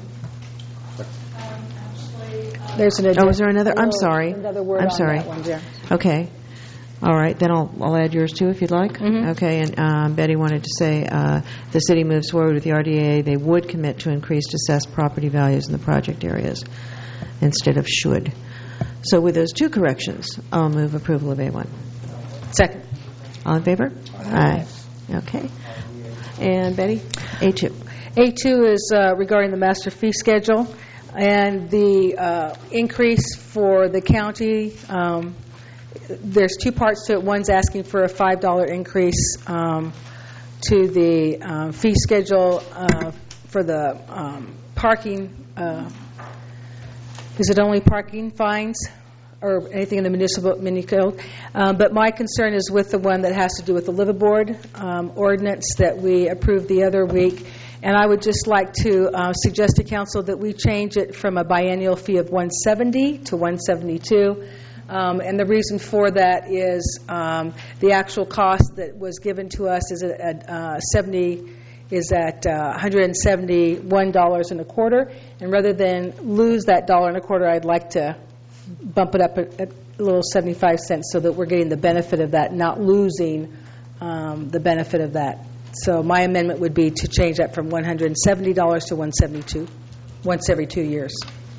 There's an oh, is there another? I'm sorry. Another word I'm on sorry. that one, yeah. Okay. All right, then I'll, I'll add yours too if you'd like. Mm-hmm. Okay, and um, Betty wanted to say uh, the city moves forward with the R D A. They would commit to increased assessed property values in the project areas instead of should. So with those two corrections, I'll move approval of A one. Second. All in favor? Aye. Aye. Okay. And Betty? A two. A two is uh, regarding the master fee schedule, and the uh, increase for the county. Um, there's two parts to it. One's asking for a five dollar increase um, to the uh, fee schedule uh, for the um, parking. Uh, is it only parking fines or anything in the municipal mini code? Um, but my concern is with the one that has to do with the liveaboard um, ordinance that we approved the other week. And I would just like to uh, suggest to council that we change it from a biennial fee of one hundred seventy dollars to one hundred seventy-two dollars. Um, and the reason for that is um, the actual cost that was given to us is at uh, seventy is at uh, one hundred seventy-one dollars and a quarter. And rather than lose that dollar and a quarter, I'd like to bump it up at, at a little seventy-five cents so that we're getting the benefit of that, not losing um, the benefit of that. So my amendment would be to change that from one hundred seventy dollars to one hundred seventy-two dollars once every two years.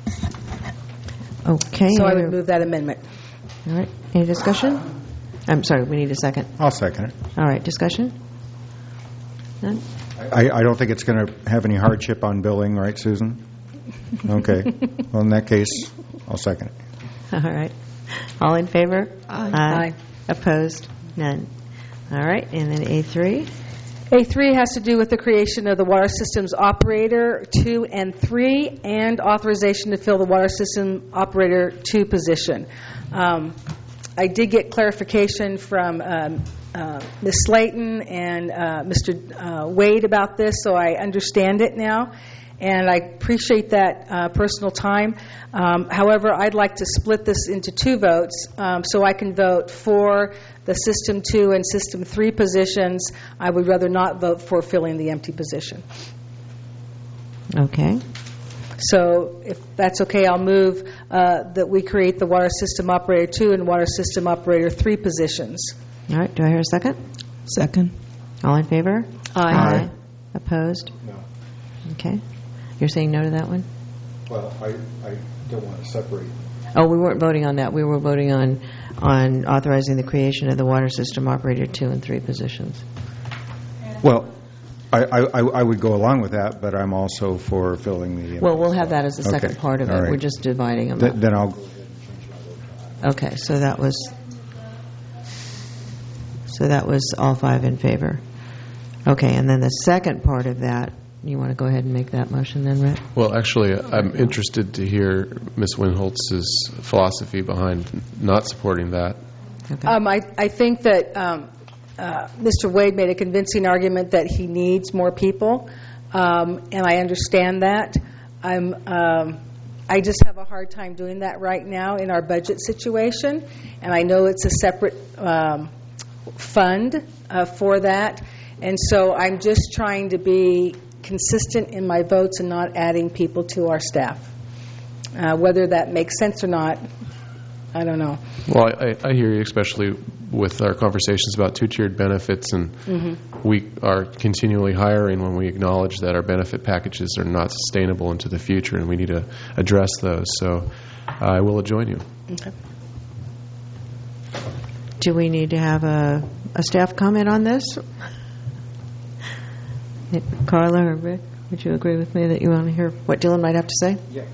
Okay. So I would move that amendment. All right. Any discussion? I'm sorry, we need a second. I'll second it. All right. Discussion? None? I, I don't think it's going to have any hardship on billing, right, Susan? Okay. Well, in that case, I'll second it. All right. All in favor? Aye. Aye. Opposed? None. All right. And then A three? A three has to do with the creation of the Water Systems Operator two and three and authorization to fill the Water System Operator two position. Um, I did get clarification from um, uh, Miz Slayton and uh, Mister Uh, Wade about this, so I understand it now. and I appreciate that uh, personal time. Um, however, I'd like to split this into two votes, um, so I can vote for the System two and System three positions. I would rather not vote for filling the empty position. Okay. So if that's okay, I'll move uh, that we create the Water System Operator two and Water System Operator three positions. All right, do I hear a second? Second. All in favor? Aye. Aye. Opposed? No. Okay. You're saying no to that one? Well, I, I don't want to separate. Oh, we weren't voting on that. We were voting on on authorizing the creation of the Water System Operator two and three positions. Well, I, I, I would go along with that, but I'm also for filling the... Well, we'll have that as the second Okay. part of it. All right. We're just dividing them Th- up. Then I'll... Okay, so that was... So that was all five in favor. Okay, and then the second part of that, you want to go ahead and make that motion then, Rick? Well, actually, I'm interested to hear Miz Winholtz's philosophy behind not supporting that. Okay. Um, I, I think that um, uh, Mister Wade made a convincing argument that he needs more people, um, and I understand that. I'm, um, I just have a hard time doing that right now in our budget situation, and I know it's a separate um, fund uh, for that, and so I'm just trying to be consistent in my votes and not adding people to our staff. Uh, whether that makes sense or not, I don't know. Well, I, I hear you, especially with our conversations about two-tiered benefits, and Mm-hmm. we are continually hiring when we acknowledge that our benefit packages are not sustainable into the future, and we need to address those. So I will join you. Okay. Do we need to have a, a staff comment on this? Carla or Rick, would you agree with me that you want to hear what Dylan might have to say? Yeah.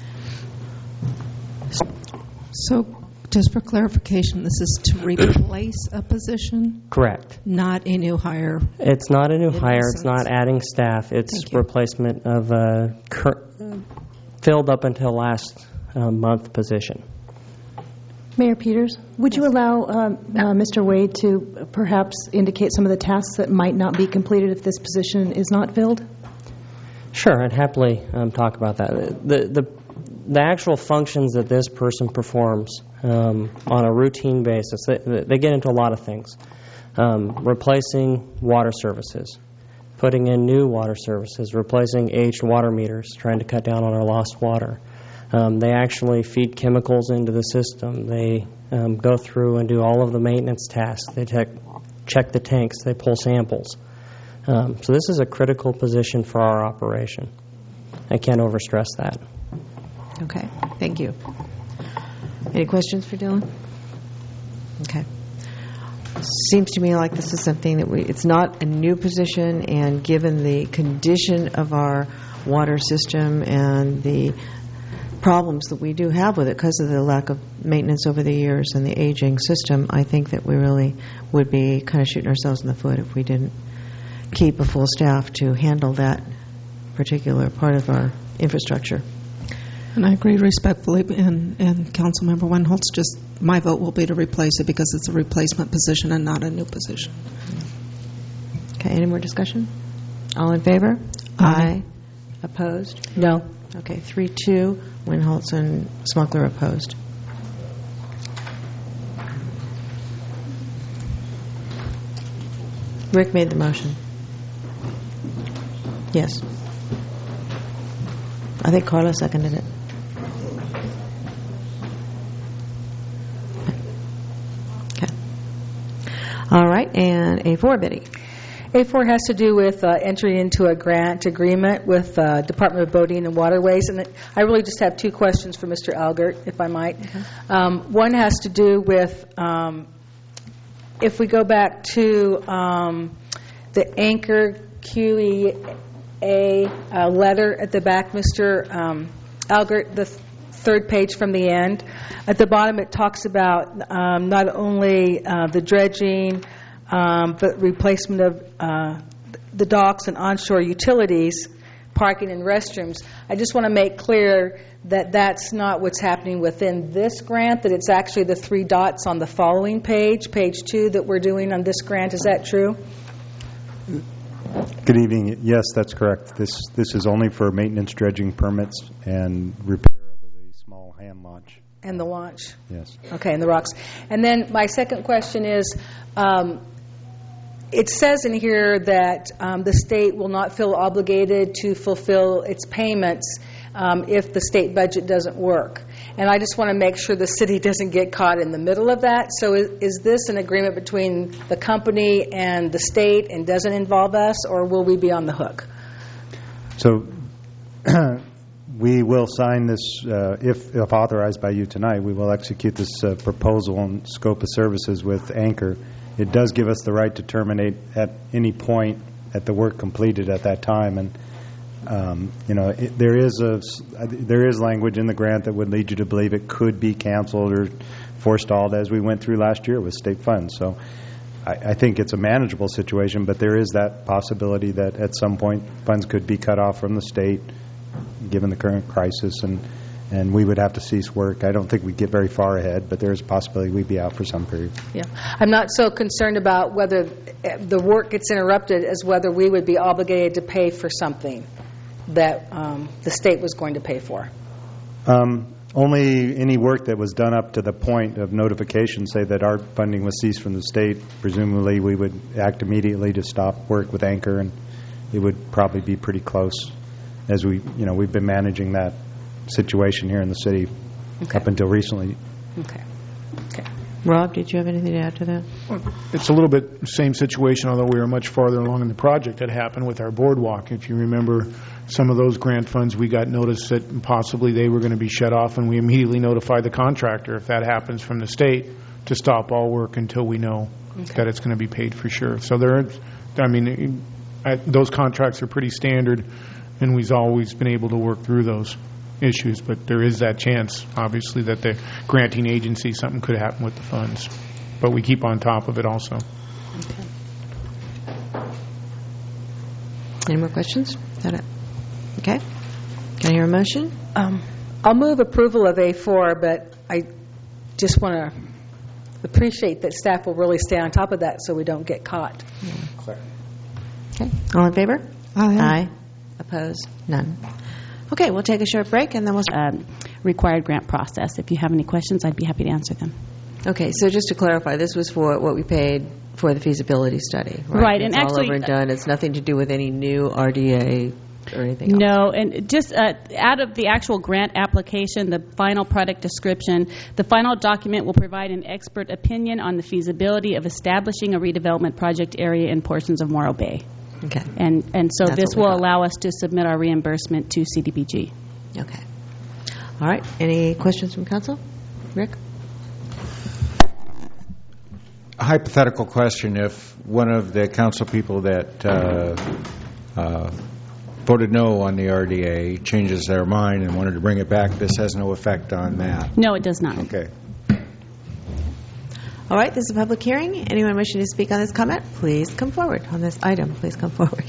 So, just for clarification, this is to replace a position, Correct. not a new hire. It's not a new It hire. makes It's not adding staff. It's Thank you. replacement of a cur- filled up until last uh, month position. Mayor Peters, would you allow um, uh, Mister Wade to perhaps indicate some of the tasks that might not be completed if this position is not filled? Sure, I'd happily um, talk about that. The, the the actual functions that this person performs um, on a routine basis, they, they get into a lot of things. Um, replacing water services, putting in new water services, replacing aged water meters, trying to cut down on our lost water. Um, they actually feed chemicals into the system. They um, go through and do all of the maintenance tasks. They check, check the tanks. They pull samples. Um, so this is a critical position for our operation. I can't overstress that. Okay, thank you. Any questions for Dylan? Okay. Seems to me like this is something that we, it's not a new position, and given the condition of our water system and the problems that we do have with it because of the lack of maintenance over the years and the aging system, I think that we really would be kind of shooting ourselves in the foot if we didn't keep a full staff to handle that particular part of our infrastructure. And I agree respectfully, and, and Councilmember Winholtz, just my vote will be to replace it because it's a replacement position and not a new position. Okay, any more discussion? All in favor? Aye. Opposed? No. Okay, three two, Winholtz and Smuckler opposed. Rick made the motion. Yes. I think Carla seconded it. Okay. All right, and A four, Biddy. A four has to do with uh, entering into a grant agreement with uh, Department of Boating and Waterways. And I really just have two questions for Mister Algert, if I might. Um, one has to do with, um, if we go back to um, the Anchor Q E A uh, letter at the back, Mister Um, Algert, the th- third page from the end. At the bottom it talks about um, not only uh, the dredging, Um, but replacement of uh, the docks and onshore utilities, parking and restrooms. I just want to make clear that that's not what's happening within this grant, that it's actually the three dots on the following page, page two, that we're doing on this grant. Is that true? Good evening. Yes, that's correct. This this is only for maintenance dredging permits and repair of the small hand launch. And the launch? Yes. Okay, and the rocks. And then my second question is, um, it says in here that um, the state will not feel obligated to fulfill its payments um, if the state budget doesn't work. And I just want to make sure the city doesn't get caught in the middle of that. So is, is this an agreement between the company and the state and doesn't involve us, or will we be on the hook? So we will sign this, uh, if, if authorized by you tonight, we will execute this uh, proposal and scope of services with Anchor. It does give us the right to terminate at any point at the work completed at that time. And Um, you know, it, there is a there is language in the grant that would lead you to believe it could be canceled or forestalled, as we went through last year with state funds. So, I, I think it's a manageable situation, but there is that possibility that at some point funds could be cut off from the state, given the current crisis, and and we would have to cease work. I don't think we'd get very far ahead, but there is a possibility we'd be out for some period. Yeah, I'm not so concerned about whether the work gets interrupted as whether we would be obligated to pay for something that um, the state was going to pay for. Um, only any work that was done up to the point of notification, say that our funding was ceased from the state. Presumably, we would act immediately to stop work with Anchor, and it would probably be pretty close, as we, you know, we've been managing that situation here in the city okay. up until recently. Okay. Okay. Rob, did you have anything to add to that? It's a little bit the same situation, although we were much farther along in the project that happened with our boardwalk. If you remember some of those grant funds, we got notice that possibly they were going to be shut off, and we immediately notified the contractor, if that happens from the state, to stop all work until we know okay. that it's going to be paid for sure. So there, I mean, I, those contracts are pretty standard, and we've always been able to work through those issues, but there is that chance, obviously, that the granting agency, something could happen with the funds. But we keep on top of it also. Okay. Any more questions? Is that it? Okay. Can I hear a motion? Um, I'll move approval of A four, but I just want to appreciate that staff will really stay on top of that so we don't get caught. Yeah. Okay. All in favor? Aye. Aye. Opposed? None. Okay, we'll take a short break, and then we'll... Um, required grant process. If you have any questions, I'd be happy to answer them. Okay, so just to clarify, this was for what we paid for the feasibility study, right? Right, it's and all actually... over and done. It's nothing to do with any new R D A or anything else? No, and just uh, out of the actual grant application, the final product description, the final document will provide an expert opinion on the feasibility of establishing a redevelopment project area in portions of Morro Bay. Okay. And and so That's this what we will got. allow us to submit our reimbursement to C D B G. Okay. All right. Any questions from council? Rick? A hypothetical question. If one of the council people that uh, uh, voted no on the R D A changes their mind and wanted to bring it back, this has no effect on that? No, it does not. Okay. All right, this is a public hearing. Anyone wishing to speak on this comment, please come forward on this item. Please come forward.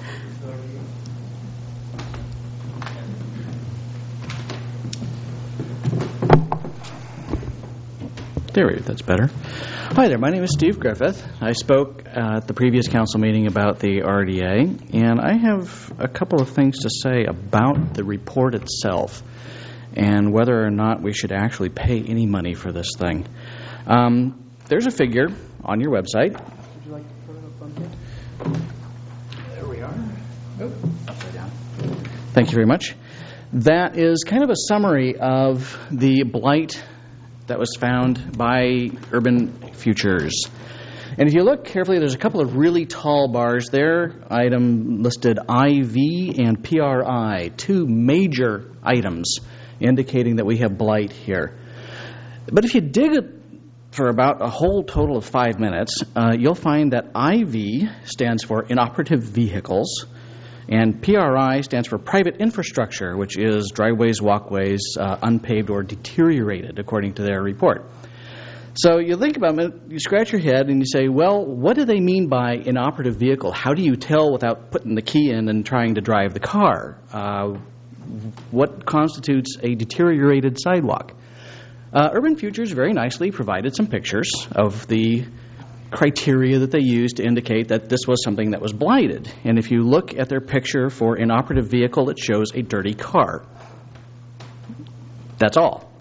There, that's better. Hi there, my name is Steve Griffith. I spoke uh, at the previous council meeting about the R D A, and I have a couple of things to say about the report itself and whether or not we should actually pay any money for this thing. Um, there's a figure on your website. Would you like to put it up on here? There we are. Oh, upside down. Thank you very much. That is kind of a summary of the blight that was found by Urban Futures. And if you look carefully, there's a couple of really tall bars there, item listed I V and P R I, two major items indicating that we have blight here. But if you dig it for about a whole total of five minutes, uh, you'll find that I V stands for inoperative vehicles, and P R I stands for private infrastructure, which is driveways, walkways, uh, unpaved or deteriorated, according to their report. So you think about it, you scratch your head and you say, well, what do they mean by inoperative vehicle? How do you tell without putting the key in and trying to drive the car? Uh, what constitutes a deteriorated sidewalk? Uh, Urban Futures very nicely provided some pictures of the criteria that they used to indicate that this was something that was blighted. And if you look at their picture for inoperative vehicle, it shows a dirty car. That's all.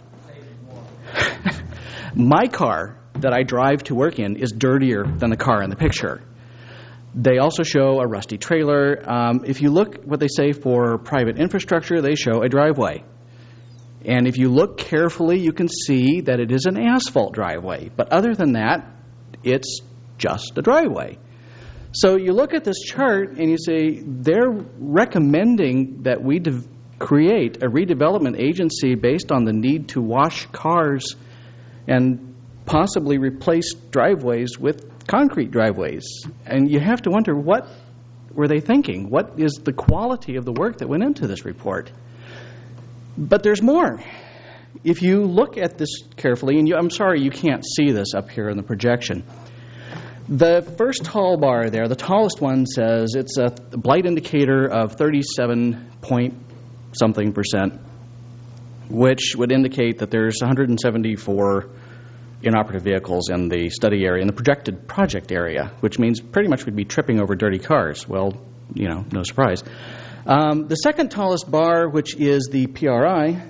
My car that I drive to work in is dirtier than the car in the picture. They also show a rusty trailer. Um, if you look what they say for private infrastructure, they show a driveway. And if you look carefully, you can see that it is an asphalt driveway. But other than that, it's just a driveway. So you look at this chart and you say they're recommending that we de- create a redevelopment agency based on the need to wash cars and possibly replace driveways with concrete driveways. And you have to wonder, what were they thinking? What is the quality of the work that went into this report? But there's more. If you look at this carefully, and you, I'm sorry you can't see this up here in the projection. The first tall bar there, the tallest one, says it's a blight indicator of thirty-seven point something percent, which would indicate that there's one hundred seventy-four inoperative vehicles in the study area, in the projected project area, which means pretty much we'd be tripping over dirty cars. Well, you know, no surprise. Um, the second tallest bar, which is the P R I,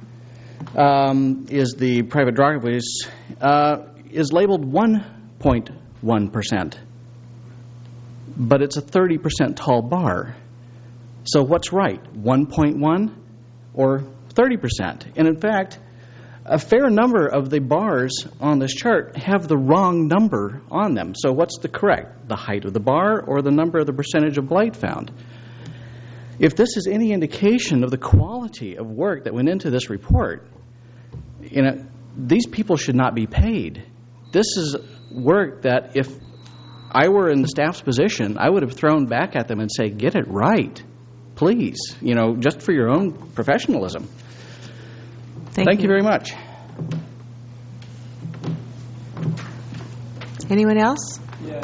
um, is the private driveways, uh, is labeled one point one percent. But it's a thirty percent tall bar. So what's right, one point one or thirty percent? And in fact, a fair number of the bars on this chart have the wrong number on them. So what's the correct? The height of the bar or the number of the percentage of blight found? If this is any indication of the quality of work that went into this report, you know, these people should not be paid. This is work that if I were in the staff's position, I would have thrown back at them and say, get it right, please, you know, just for your own professionalism. Thank, Thank you. you very much. Anyone else?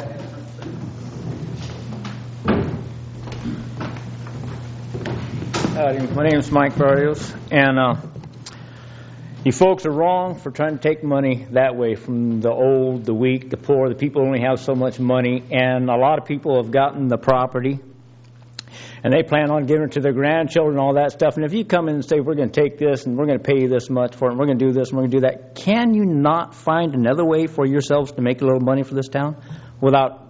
Howdy, my name is Mike Barrios, and uh, you folks are wrong for trying to take money that way from the old, the weak, the poor. The people only have so much money, and a lot of people have gotten the property, and they plan on giving it to their grandchildren and all that stuff. And if you come in and say, we're going to take this, and we're going to pay you this much for it, and we're going to do this, and we're going to do that, can you not find another way for yourselves to make a little money for this town without...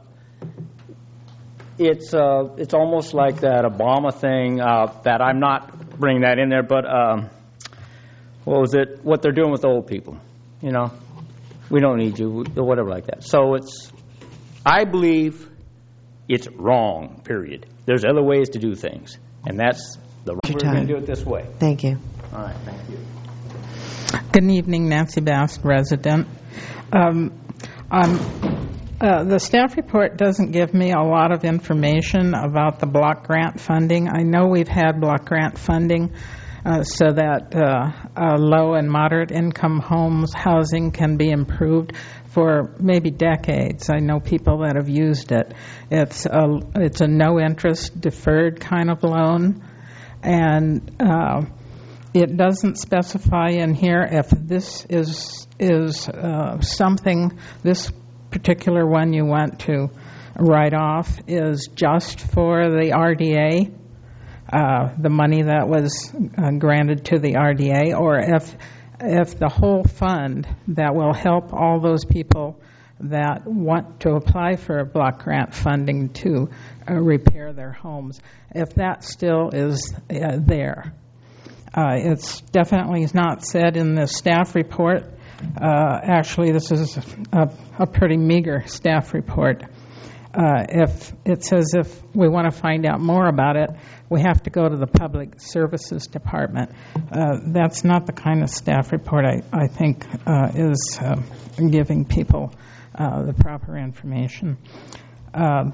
It's uh, it's almost like that Obama thing uh, that I'm not bringing that in there, but um, what was it? What they're doing with the old people, you know? We don't need you, or whatever like that. So it's, I believe it's wrong, period. There's other ways to do things, and that's the we're going to do it this way. Thank you. All right, thank you. Good evening, Nancy Bass, resident. Um, I'm Uh, the staff report doesn't give me a lot of information about the block grant funding. I know we've had block grant funding uh, so that uh, uh, low and moderate income homes housing can be improved for maybe decades. I know people that have used it. It's a, it's a no interest deferred kind of loan, and uh, it doesn't specify in here if this is is uh, something this particular one you want to write off is just for the R D A, uh, the money that was uh, granted to the R D A, or if if the whole fund that will help all those people that want to apply for block grant funding to uh, repair their homes, if that still is uh, there. Uh, it's definitely not said in the staff report. Uh, actually, this is a, a pretty meager staff report. Uh, if it says if we want to find out more about it, we have to go to the Public Services Department. Uh, that's not the kind of staff report I, I think uh, is uh, giving people uh, the proper information. Uh,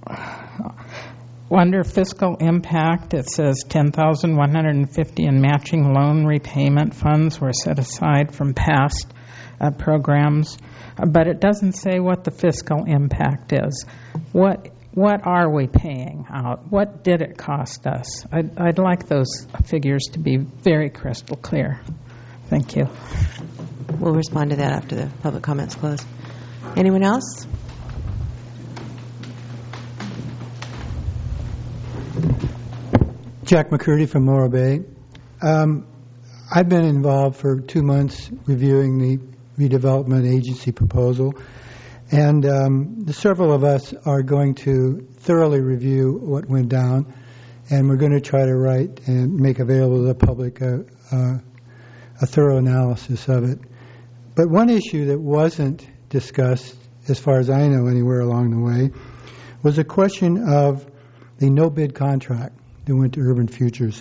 Under fiscal impact, it says ten thousand one hundred fifty in matching loan repayment funds were set aside from past uh, programs, uh, but it doesn't say what the fiscal impact is. What what are we paying out? What did it cost us? I'd, I'd like those figures to be very crystal clear. Thank you. We'll respond to that after the public comments close. Anyone else? Jack McCurdy from Morro Bay. Um, I've been involved for two months reviewing the redevelopment agency proposal, and um, the, several of us are going to thoroughly review what went down, and we're going to try to write and make available to the public a, a, a thorough analysis of it. But one issue that wasn't discussed, as far as I know anywhere along the way, was a question of the no-bid contract that went to Urban Futures.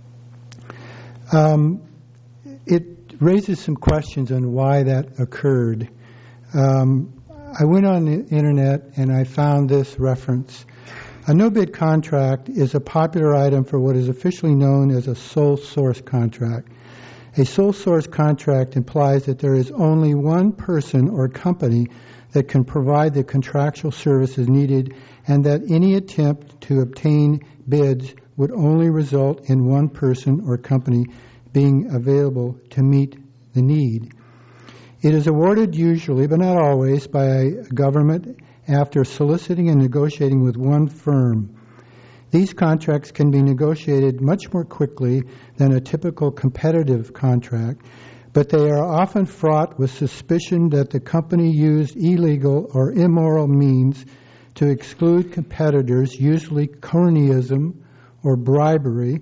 Um, it raises some questions on why that occurred. Um, I went on the internet and I found this reference. A no-bid contract is a popular item for what is officially known as a sole source contract. A sole source contract implies that there is only one person or company that can provide the contractual services needed, and that any attempt to obtain bids would only result in one person or company being available to meet the need. It is awarded usually, but not always, by a government after soliciting and negotiating with one firm. These contracts can be negotiated much more quickly than a typical competitive contract, but they are often fraught with suspicion that the company used illegal or immoral means to exclude competitors, usually cronyism or bribery.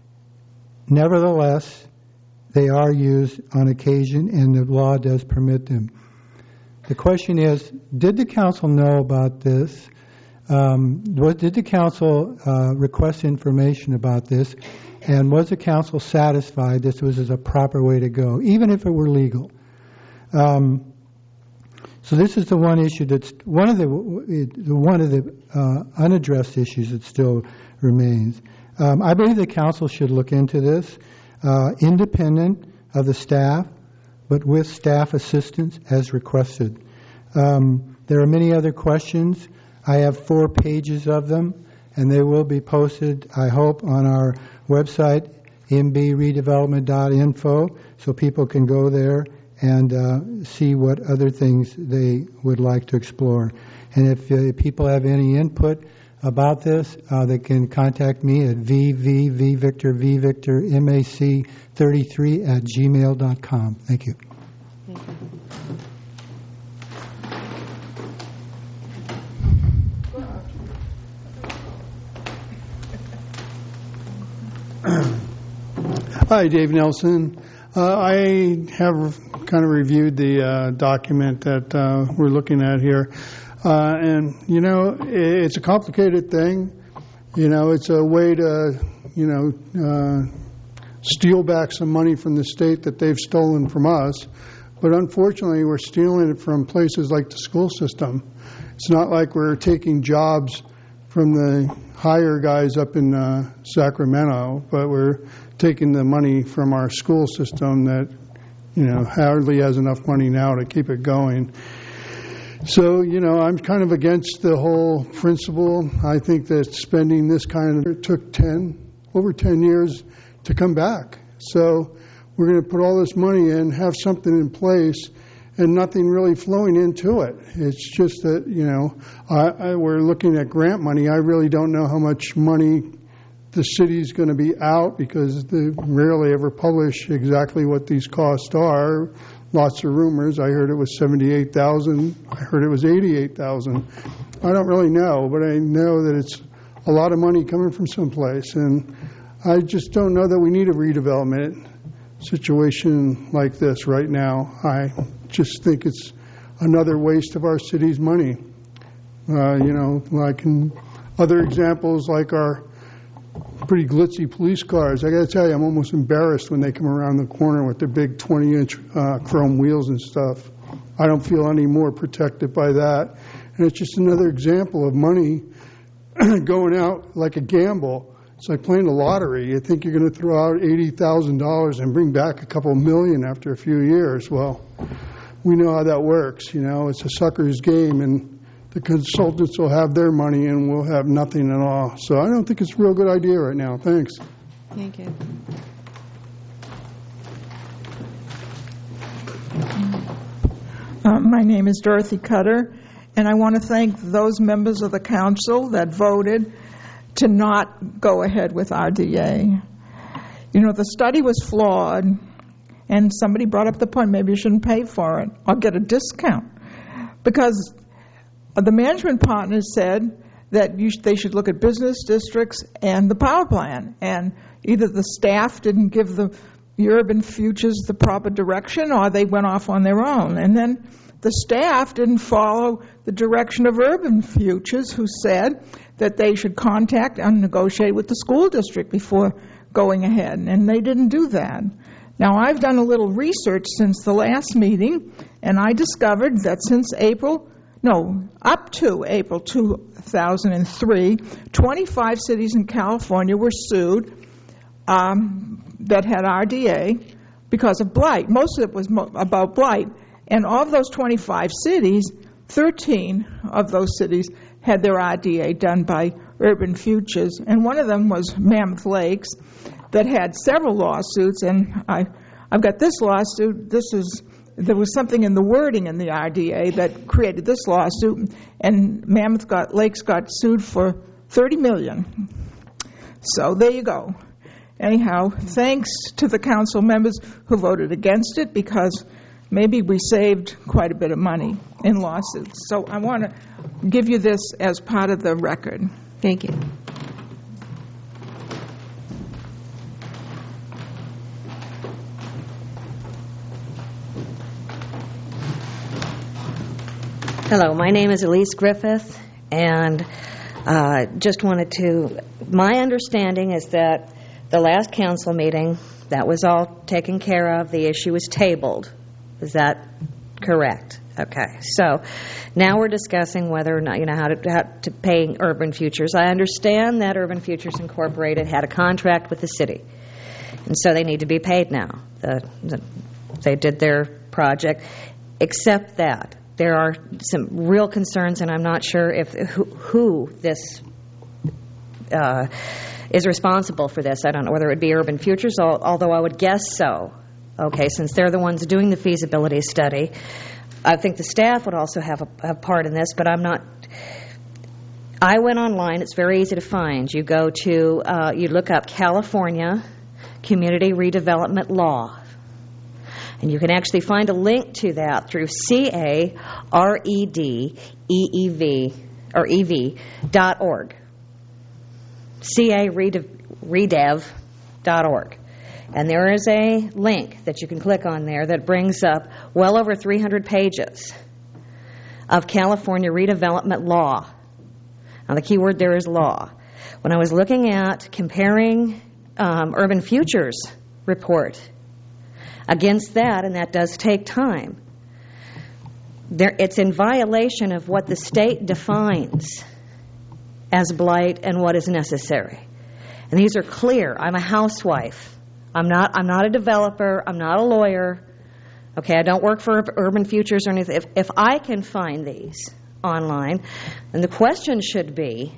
Nevertheless, they are used on occasion, and the law does permit them. The question is, did the council know about this? Um, what, did the council uh, request information about this? And was the council satisfied this was a proper way to go, even if it were legal? Um, so this is the one issue that's one of the one of the uh, unaddressed issues that still remains. Um, I believe the council should look into this, uh, independent of the staff, but with staff assistance as requested. Um, there are many other questions. I have four pages of them, and they will be posted, I hope, on our website, m b redevelopment dot info, so people can go there and uh, see what other things they would like to explore. And if uh, people have any input about this, uh, they can contact me at v v v victor v victor mac thirty-three at gmail dot com. Thank you. Thank you. Hi, Dave Nelson. Uh, I have kind of reviewed the uh, document that uh, we're looking at here. Uh, and, you know, it's a complicated thing. You know, it's a way to, you know, uh, steal back some money from the state that they've stolen from us. But unfortunately, we're stealing it from places like the school system. It's not like we're taking jobs from the higher guys up in uh, Sacramento, but we're taking the money from our school system that, you know, hardly has enough money now to keep it going. So, you know, I'm kind of against the whole principle. I think that spending this kind of, it took ten, over ten years to come back. So we're going to put all this money in, have something in place, and nothing really flowing into it. It's just that, you know, I, I, we're looking at grant money. I really don't know how much money the city's going to be out, because they rarely ever publish exactly what these costs are. Lots of rumors. I heard it was seventy-eight thousand dollars. I heard it was eighty-eight thousand dollars. I don't really know, but I know that it's a lot of money coming from someplace. And I just don't know that we need a redevelopment situation like this right now. I just think it's another waste of our city's money. Uh, you know, like in other examples, like our pretty glitzy police cars. I got to tell you, I'm almost embarrassed when they come around the corner with their big twenty-inch uh, chrome wheels and stuff. I don't feel any more protected by that. And it's just another example of money going out like a gamble. It's like playing the lottery. You think you're going to throw out eighty thousand dollars and bring back a couple million after a few years. Well, we know how that works. You know, it's a sucker's game, and the consultants will have their money and we'll have nothing at all. So I don't think it's a real good idea right now. Thanks. Thank you. Uh, my name is Dorothy Cutter, and I want to thank those members of the council that voted to not go ahead with R D A. You know, the study was flawed, and somebody brought up the point maybe you shouldn't pay for it or get a discount, because the management partners said that you sh- they should look at business districts and the power plant, and either the staff didn't give the, the urban futures the proper direction, or they went off on their own. And then the staff didn't follow the direction of urban futures, who said that they should contact and negotiate with the school district before going ahead, and they didn't do that. Now, I've done a little research since the last meeting, and I discovered that since April, no, up to April two thousand three, twenty-five cities in California were sued um, that had R D A because of blight. Most of it was mo- about blight. And of those twenty-five cities, thirteen of those cities had their R D A done by Urban Futures. And one of them was Mammoth Lakes, that had several lawsuits. And I, I've got this lawsuit. This is, there was something in the wording in the R D A that created this lawsuit. And Mammoth got, Lakes got sued for thirty million dollars. So there you go. Anyhow, thanks to the council members who voted against it, because maybe we saved quite a bit of money in lawsuits. So I want to give you this as part of the record. Thank you. Hello, my name is Elise Griffith, and uh, just wanted to, my understanding is that the last council meeting, that was all taken care of, the issue was tabled. Is that correct? Okay. So now we're discussing whether or not, you know, how to, how to pay Urban Futures. I understand that Urban Futures Incorporated had a contract with the city, and so they need to be paid now. The, the, they did their project, except that there are some real concerns, and I'm not sure if who, who this uh, is responsible for this. I don't know whether it would be Urban Futures, although I would guess so. Okay, since they're the ones doing the feasibility study. I think the staff would also have a, a part in this, but I'm not. I went online. It's very easy to find. You go to, uh, you look up California Community Redevelopment Law, and you can actually find a link to that through C A R E D E E V or E V dot org. C A Redev dot org. And there is a link that you can click on there that brings up well over three hundred pages of California redevelopment law. Now, the key word there is law. When I was looking at comparing um, Urban Futures report against that, and that does take time, there, it's in violation of what the state defines as blight and what is necessary. And these are clear. I'm a housewife. I'm not I'm not a developer. I'm not a lawyer. Okay, I don't work for Urban Futures or anything. If, if I can find these online, then the question should be,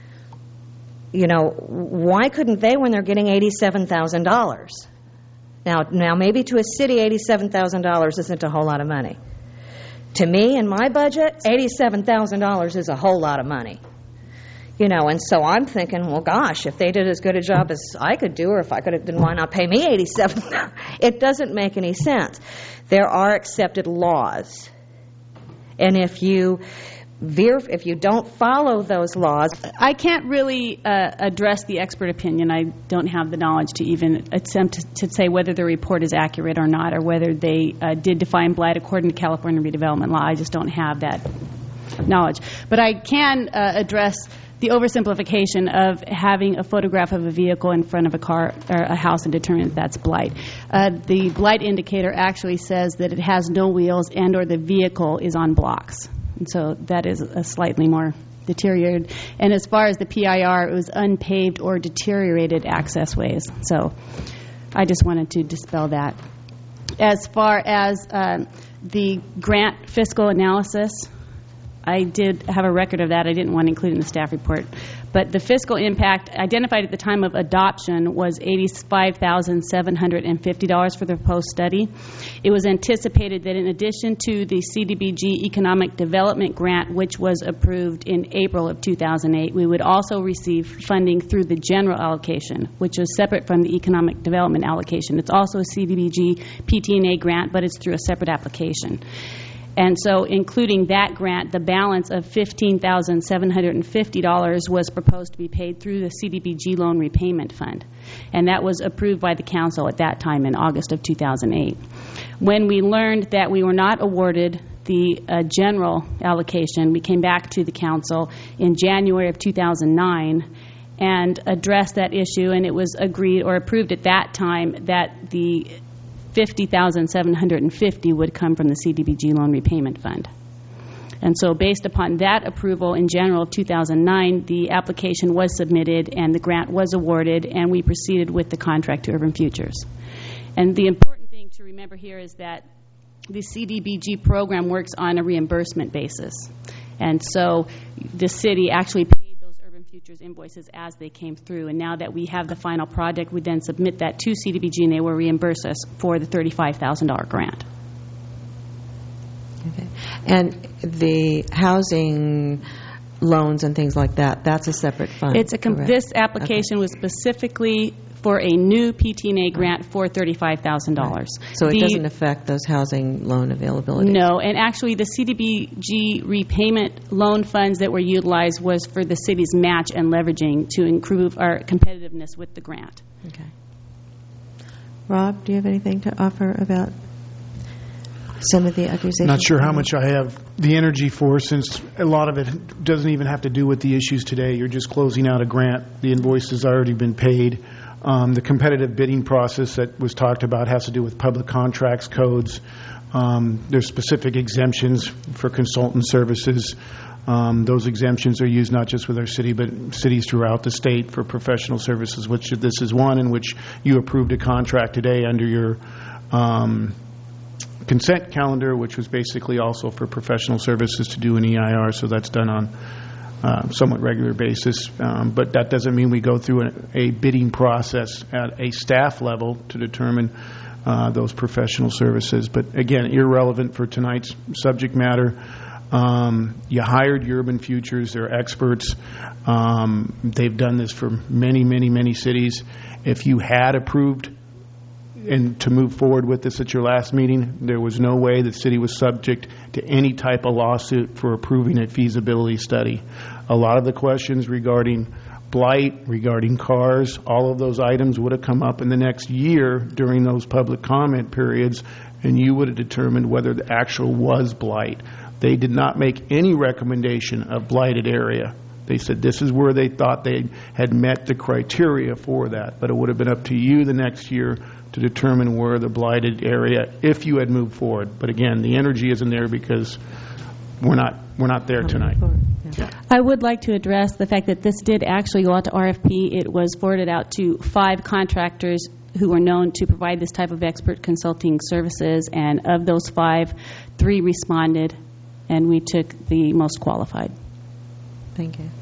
you know, why couldn't they when they're getting eighty-seven thousand dollars? Now, now maybe to a city, eighty-seven thousand dollars isn't a whole lot of money. To me, in my budget, eighty-seven thousand dollars is a whole lot of money. You know, and so I'm thinking, well, gosh, if they did as good a job as I could do, or if I could have, then why not pay me eighty-seven thousand dollars? It doesn't make any sense. There are accepted laws. And if you veer, if you don't follow those laws... I can't really uh, address the expert opinion. I don't have the knowledge to even attempt to, to say whether the report is accurate or not, or whether they uh, did define blight according to California redevelopment law. I just don't have that knowledge. But I can uh, address the oversimplification of having a photograph of a vehicle in front of a car or a house and determine that that's blight. Uh, the blight indicator actually says that it has no wheels and or the vehicle is on blocks. And so that is a slightly more deteriorated. And as far as the P I R, it was unpaved or deteriorated access ways. So I just wanted to dispel that. As far as uh, the grant fiscal analysis, I did have a record of that. I didn't want to include it in the staff report. But the fiscal impact identified at the time of adoption was eighty-five thousand seven hundred fifty dollars for the proposed study. It was anticipated that in addition to the C D B G Economic Development Grant, which was approved in April of two thousand eight, we would also receive funding through the general allocation, which is separate from the Economic Development allocation. It's also a C D B G P T N A grant, but it's through a separate application. And so including that grant, the balance of fifteen thousand seven hundred fifty dollars was proposed to be paid through the C D B G Loan Repayment Fund. And that was approved by the council at that time in August of two thousand eight. When we learned that we were not awarded the uh, general allocation, we came back to the council in January of two thousand nine and addressed that issue, and it was agreed or approved at that time that the fifty thousand seven hundred fifty dollars would come from the C D B G Loan Repayment Fund. And so based upon that approval in general of two thousand nine, the application was submitted and the grant was awarded, and we proceeded with the contract to Urban Futures. And the important thing to remember here is that the C D B G program works on a reimbursement basis. And so the city actually paid Futures invoices as they came through, and now that we have the final project, we then submit that to C D B G and they will reimburse us for the thirty-five thousand dollars grant. Okay. And the housing loans and things like that, that's a separate fund. It's a com- correct? This application okay. was specifically for a new P T N A grant for thirty-five thousand dollars. Right. So it the, doesn't affect those housing loan availability? No, and actually the C D B G repayment loan funds that were utilized was for the city's match and leveraging to improve our competitiveness with the grant. Okay. Rob, do you have anything to offer about some of the accusations? Not sure how much I have the energy for, since a lot of it doesn't even have to do with the issues today. You're just closing out a grant. The invoice has already been paid. Um, the competitive bidding process that was talked about has to do with public contracts codes. Um, there's specific exemptions for consultant services. Um, those exemptions are used not just with our city, but cities throughout the state for professional services, which this is one in which you approved a contract today under your um, consent calendar, which was basically also for professional services to do an E I R, so that's done on Uh, somewhat regular basis, um, but that doesn't mean we go through a, a bidding process at a staff level to determine uh, those professional services. But again, irrelevant for tonight's subject matter. Um, you hired Urban Futures; they're experts. Um, they've done this for many, many, many cities. If you had approved and to move forward with this at your last meeting, there was no way the city was subject to any type of lawsuit for approving a feasibility study. A lot of the questions regarding blight, regarding cars, all of those items would have come up in the next year during those public comment periods, and you would have determined whether the actual was blight. They did not make any recommendation of blighted area. They said this is where they thought they had met the criteria for that, but it would have been up to you the next year to determine where the blighted area, if you had moved forward. But again, the energy isn't there because we're not we're not there tonight. Yeah. I would like to address the fact that this did actually go out to R F P. It was forwarded out to five contractors who were known to provide this type of expert consulting services, and of those five, three responded, and we took the most qualified. Thank you.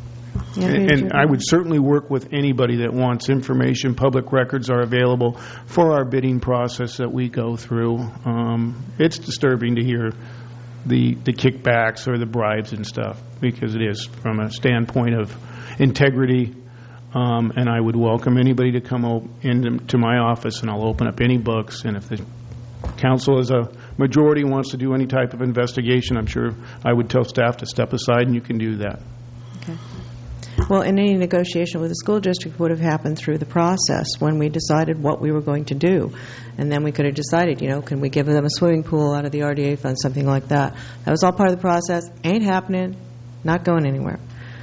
And, and I would certainly work with anybody that wants information. Public records are available for our bidding process that we go through. Um, it's disturbing to hear the the kickbacks or the bribes and stuff, because it is from a standpoint of integrity. Um, and I would welcome anybody to come o- into my office, and I'll open up any books. And if the council as a majority wants to do any type of investigation, I'm sure I would tell staff to step aside, and you can do that. Okay. Well, and any negotiation with the school district would have happened through the process when we decided what we were going to do. And then we could have decided, you know, can we give them a swimming pool out of the R D A fund, something like that. That was all part of the process. Ain't happening. Not going anywhere.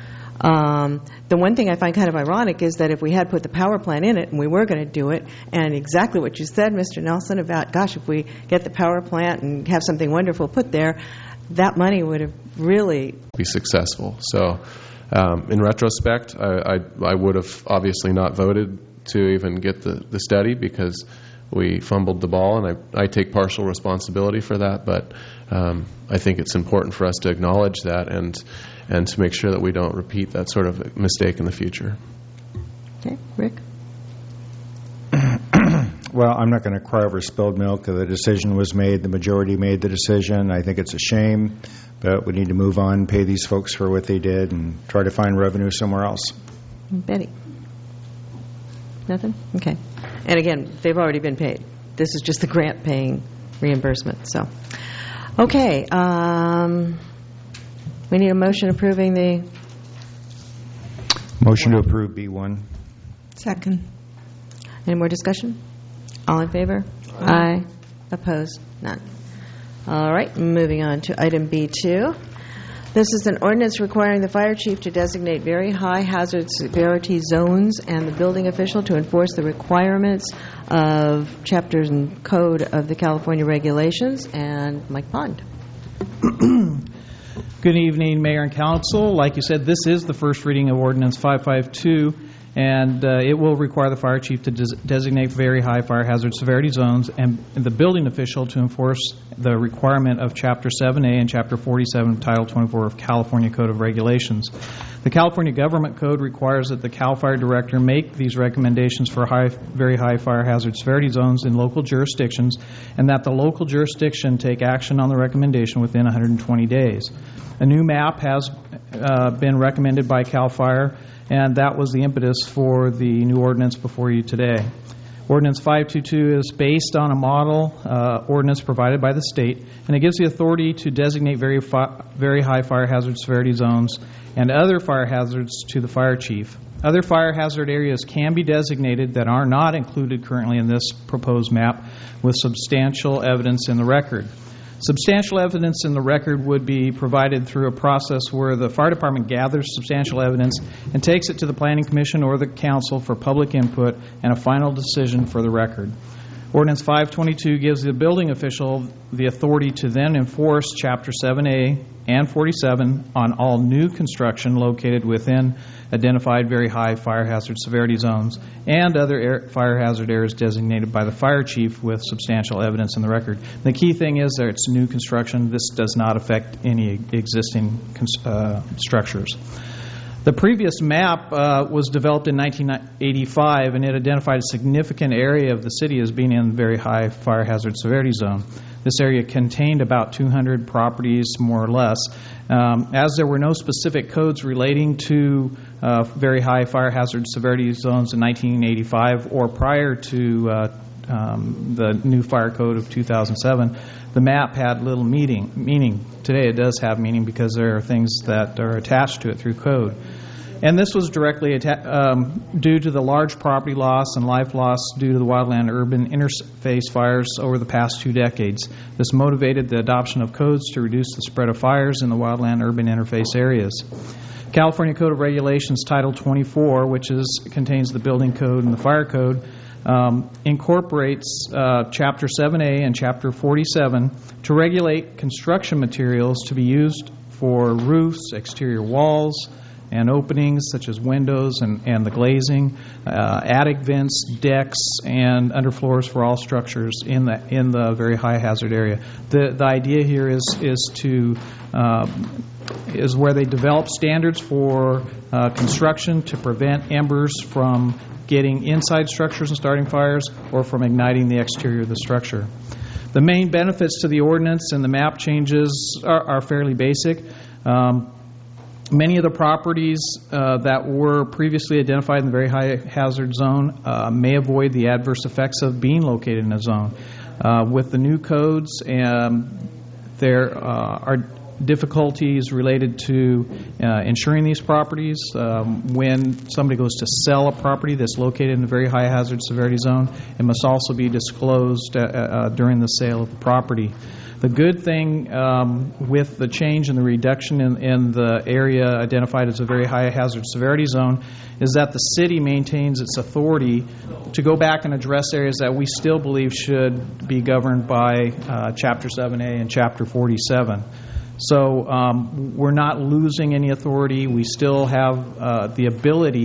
Um, the one thing I find kind of ironic is that if we had put the power plant in it and we were going to do it, and exactly what you said, Mister Nelson, about, gosh, if we get the power plant and have something wonderful put there, that money would have really be successful. So um, in retrospect, I, I, I would have obviously not voted to even get the, the study, because we fumbled the ball, and I, I take partial responsibility for that, but um, I think it's important for us to acknowledge that and and to make sure that we don't repeat that sort of mistake in the future. Okay, Rick? Well, I'm not going to cry over spilled milk. The decision was made. The majority made the decision. I think it's a shame, but we need to move on, pay these folks for what they did, and try to find revenue somewhere else. Betty? Nothing? Okay. And again, they've already been paid. This is just the grant paying reimbursement. So, okay. Um, we need a motion approving the... Motion to approve B one. Second. Any more discussion? All in favor? Aye. Aye. Opposed? None. All right, moving on to item B two. This is an ordinance requiring the fire chief to designate very high hazard severity zones and the building official to enforce the requirements of chapters and code of the California regulations. And Mike Pond. Good evening, Mayor and Council. Like you said, this is the first reading of Ordinance five fifty-two, and uh, it will require the fire chief to des- designate very high fire hazard severity zones and the building official to enforce the requirement of Chapter seven A and Chapter forty-seven, Title twenty-four of California Code of Regulations. The California Government Code requires that the CAL FIRE director make these recommendations for high, very high fire hazard severity zones in local jurisdictions, and that the local jurisdiction take action on the recommendation within one hundred twenty days. A new map has uh, been recommended by CAL FIRE, and that was the impetus for the new ordinance before you today. Ordinance five twenty-two is based on a model uh, ordinance provided by the state, and it gives the authority to designate very, fi- very high fire hazard severity zones and other fire hazards to the fire chief. Other fire hazard areas can be designated that are not included currently in this proposed map with substantial evidence in the record. Substantial evidence in the record would be provided through a process where the fire department gathers substantial evidence and takes it to the Planning Commission or the Council for public input and a final decision for the record. Ordinance five twenty-two gives the building official the authority to then enforce Chapter seven A and forty-seven on all new construction located within identified very high fire hazard severity zones and other air, fire hazard areas designated by the fire chief with substantial evidence in the record. The key thing is that it's new construction. This does not affect any existing uh, structures. The previous map uh, was developed in nineteen eighty-five, and it identified a significant area of the city as being in very high fire hazard severity zone. This area contained about two hundred properties, more or less. Um, as there were no specific codes relating to uh, very high fire hazard severity zones in nineteen eighty-five or prior to uh, um, the new fire code of two thousand seven, the map had little meaning, meaning. Today it does have meaning because there are things that are attached to it through code. And this was directly atta- um, due to the large property loss and life loss due to the wildland-urban interface fires over the past two decades. This motivated the adoption of codes to reduce the spread of fires in the wildland-urban interface areas. California Code of Regulations Title twenty-four, which is contains the building code and the fire code, um, incorporates uh, Chapter seven A and Chapter forty-seven to regulate construction materials to be used for roofs, exterior walls, and openings such as windows and, and the glazing, uh, attic vents, decks, and underfloors for all structures in the in the very high hazard area. The the idea here is is to uh, is where they develop standards for uh, construction to prevent embers from getting inside structures and starting fires or from igniting the exterior of the structure. The main benefits to the ordinance and the map changes are, are fairly basic. Um, Many of the properties uh, that were previously identified in the very high hazard zone uh, may avoid the adverse effects of being located in a zone. Uh, with the new codes, um, there uh, are difficulties related to uh, insuring these properties. Um, when somebody goes to sell a property that's located in a very high hazard severity zone, it must also be disclosed uh, uh, during the sale of the property. The good thing um, with the change and the reduction in, in the area identified as a very high hazard severity zone is that the city maintains its authority to go back and address areas that we still believe should be governed by uh, Chapter seven A and Chapter forty-seven. So um, we're not losing any authority. We still have uh, the ability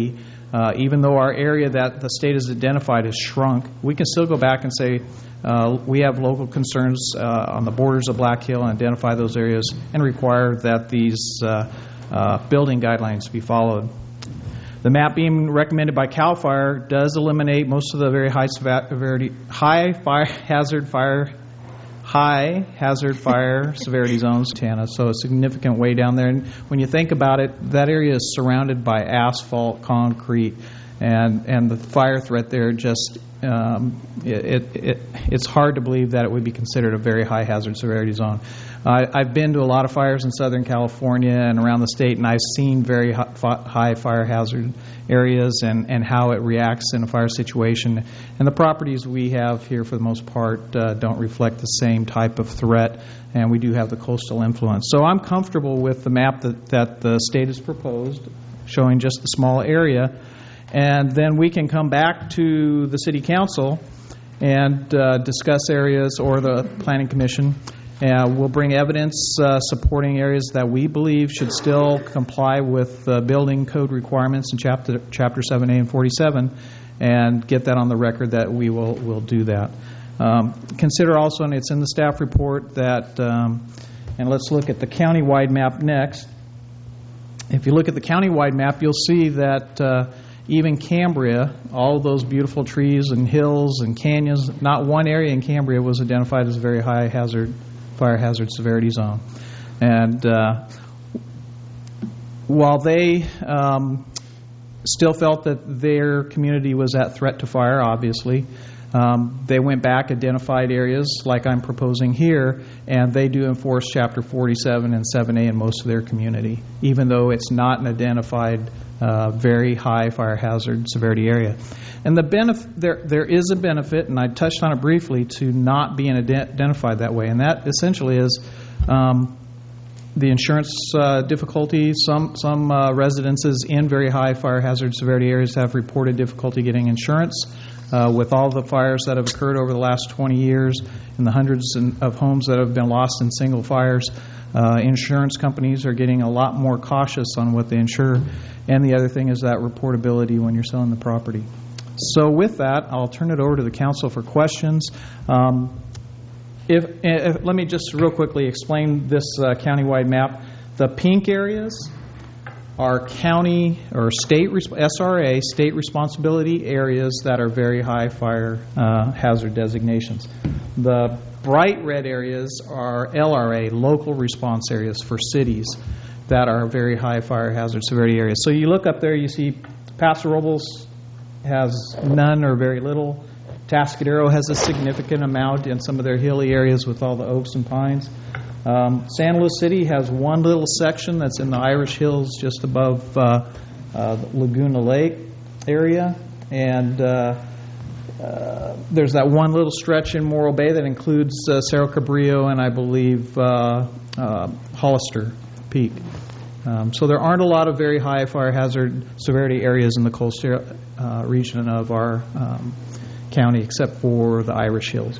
Uh, even though our area that the state has identified has shrunk, we can still go back and say uh, we have local concerns uh, on the borders of Black Hill and identify those areas and require that these uh, uh, building guidelines be followed. The map being recommended by CAL FIRE does eliminate most of the very high severity, high fire hazard fire, high hazard fire severity zones, Tana. So a significant way down there. And when you think about it, that area is surrounded by asphalt, concrete, and and the fire threat there just um, it, it, it it's hard to believe that it would be considered a very high hazard severity zone. Uh, I've been to a lot of fires in Southern California and around the state, and I've seen very high fire hazard areas and, and how it reacts in a fire situation. And the properties we have here, for the most part, uh, don't reflect the same type of threat, and we do have the coastal influence. So I'm comfortable with the map that, that the state has proposed, showing just the small area. And then we can come back to the City Council and uh, discuss areas, or the Planning Commission. Uh, we'll bring evidence uh, supporting areas that we believe should still comply with uh, building code requirements in chapter chapter seven A and forty-seven, and get that on the record that we will will do that. Um, consider also, and it's in the staff report, that, um, and let's look at the countywide map next. If you look at the countywide map, you'll see that uh, even Cambria, all of those beautiful trees and hills and canyons, not one area in Cambria was identified as a very high hazard fire hazard severity zone. And uh, while they um, still felt that their community was at threat to fire, obviously, um, they went back, identified areas like I'm proposing here, and they do enforce Chapter forty-seven and seven A in most of their community, even though it's not an identified uh, very high fire hazard severity area. And the benefit, there there is a benefit, and I touched on it briefly, to not being ident- identified that way, and that essentially is um, the insurance uh, difficulty. Some some uh, residences in very high fire hazard severity areas have reported difficulty getting insurance. Uh, with all the fires that have occurred over the last twenty years and the hundreds of homes that have been lost in single fires, uh, insurance companies are getting a lot more cautious on what they insure. And the other thing is that reportability when you're selling the property. So with that, I'll turn it over to the council for questions. Um, if, if let me just real quickly explain this uh, countywide map. The pink areas are county or state S R A state responsibility areas that are very high fire uh, hazard designations. The bright red areas are L R A, local response areas for cities that are very high fire hazard severity areas. So you look up there, you see Paso Robles has none or very little. Tascadero has a significant amount in some of their hilly areas with all the oaks and pines. Um, San Luis City has one little section that's in the Irish Hills just above uh, uh, Laguna Lake area. And uh, uh, there's that one little stretch in Morro Bay that includes uh, Cerro Cabrillo and I believe uh, uh, Hollister Peak. Um, so there aren't a lot of very high fire hazard severity areas in the coastal uh, region of our um, county, except for the Irish Hills.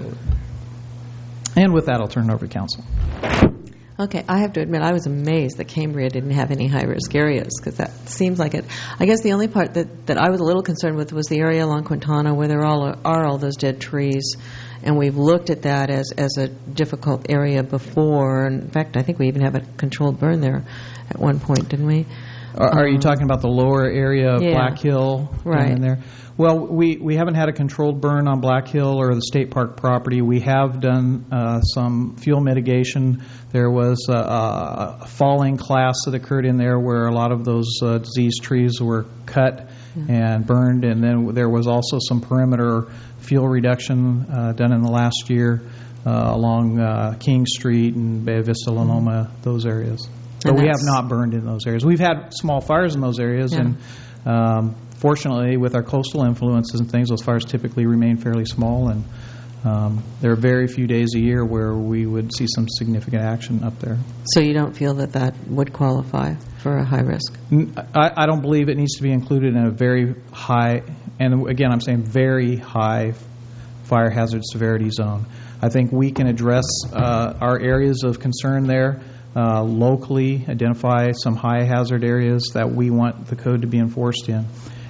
And with that, I'll turn it over to council. Okay, I have to admit, I was amazed that Cambria didn't have any high-risk areas, because that seems like it. I guess the only part that, that I was a little concerned with was the area along Quintana where there all are all those dead trees, and we've looked at that as, as a difficult area before. In fact, I think we even have a controlled burn there at one point, didn't we? Are, are you talking about the lower area of yeah. Black Hill? Right. In there? Well, we, we haven't had a controlled burn on Black Hill or the state park property. We have done uh, some fuel mitigation. There was a, a falling class that occurred in there where a lot of those uh, diseased trees were cut mm-hmm. and burned, and then there was also some perimeter fuel reduction uh, done in the last year uh, along uh, King Street and Bay Vista, Loma, mm-hmm. those areas. But we have not burned in those areas. We've had small fires in those areas, yeah. and um, fortunately, with our coastal influences and things, those fires typically remain fairly small, and um, there are very few days a year where we would see some significant action up there. So you don't feel that that would qualify for a high risk? I, I don't believe it needs to be included in a very high, and again, I'm saying very high fire hazard severity zone. I think we can address uh, our areas of concern there. Uh, locally identify some high hazard areas that we want the code to be enforced in.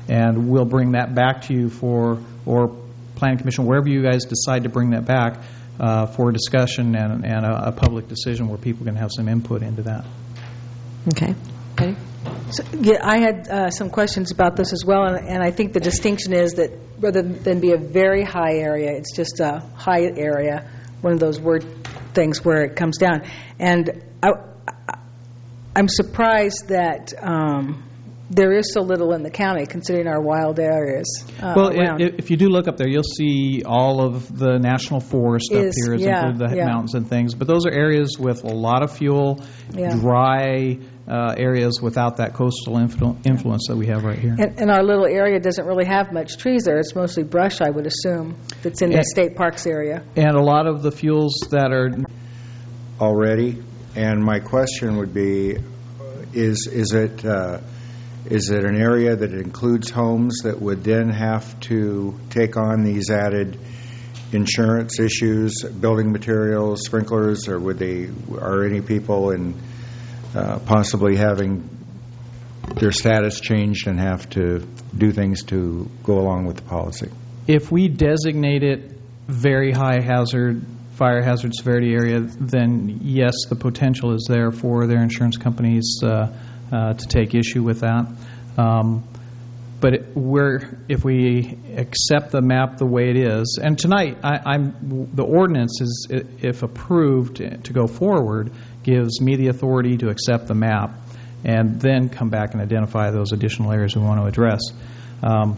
and we'll bring that back to you for, or Planning Commission, wherever you guys decide to bring that back uh, for discussion and, and a, a public decision where people can have some input into that. Okay. Betty? So, yeah, I had uh, some questions about this as well, and, and I think the distinction is that rather than be a very high area, it's just a high area, one of those word things where it comes down. And I, I, I'm surprised that um, there is so little in the county, considering our wild areas uh, well, around. If, if you do look up there, you'll see all of the national forest up Is- here, as yeah, include the yeah. mountains and things. But those are areas with a lot of fuel, Yeah. dry uh, areas without that coastal influ- influence that we have right here. And, and our little area doesn't really have much trees there. It's mostly brush, I would assume, that's in the And- state parks area. And a lot of the fuels that are already. And my question would be, is is it uh, is it an area that includes homes that would then have to take on these added insurance issues, building materials, sprinklers, or would they? Are any people in uh, possibly having their status changed and have to do things to go along with the policy? If we designate it very high hazard, fire hazard severity area, then yes, the potential is there for their insurance companies uh, uh, to take issue with that. Um, but it, we're, if we accept the map the way it is, and tonight I, I'm the ordinance is, if approved to go forward, gives me the authority to accept the map and then come back and identify those additional areas we want to address. Um,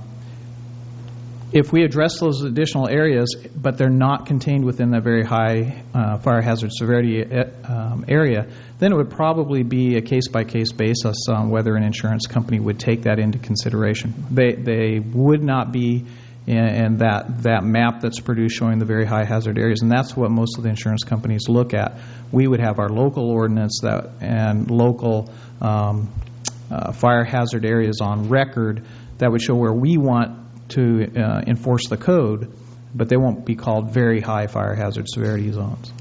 If we address those additional areas, but they're not contained within that very high uh, fire hazard severity um, area, then it would probably be a case-by-case basis on whether an insurance company would take that into consideration. They they would not be in, in that, that map that's produced showing the very high hazard areas, and that's what most of the insurance companies look at. We would have our local ordinance that and local um, uh, fire hazard areas on record that would show where we want to uh, enforce the code, but they won't be called very high fire hazard severity zones.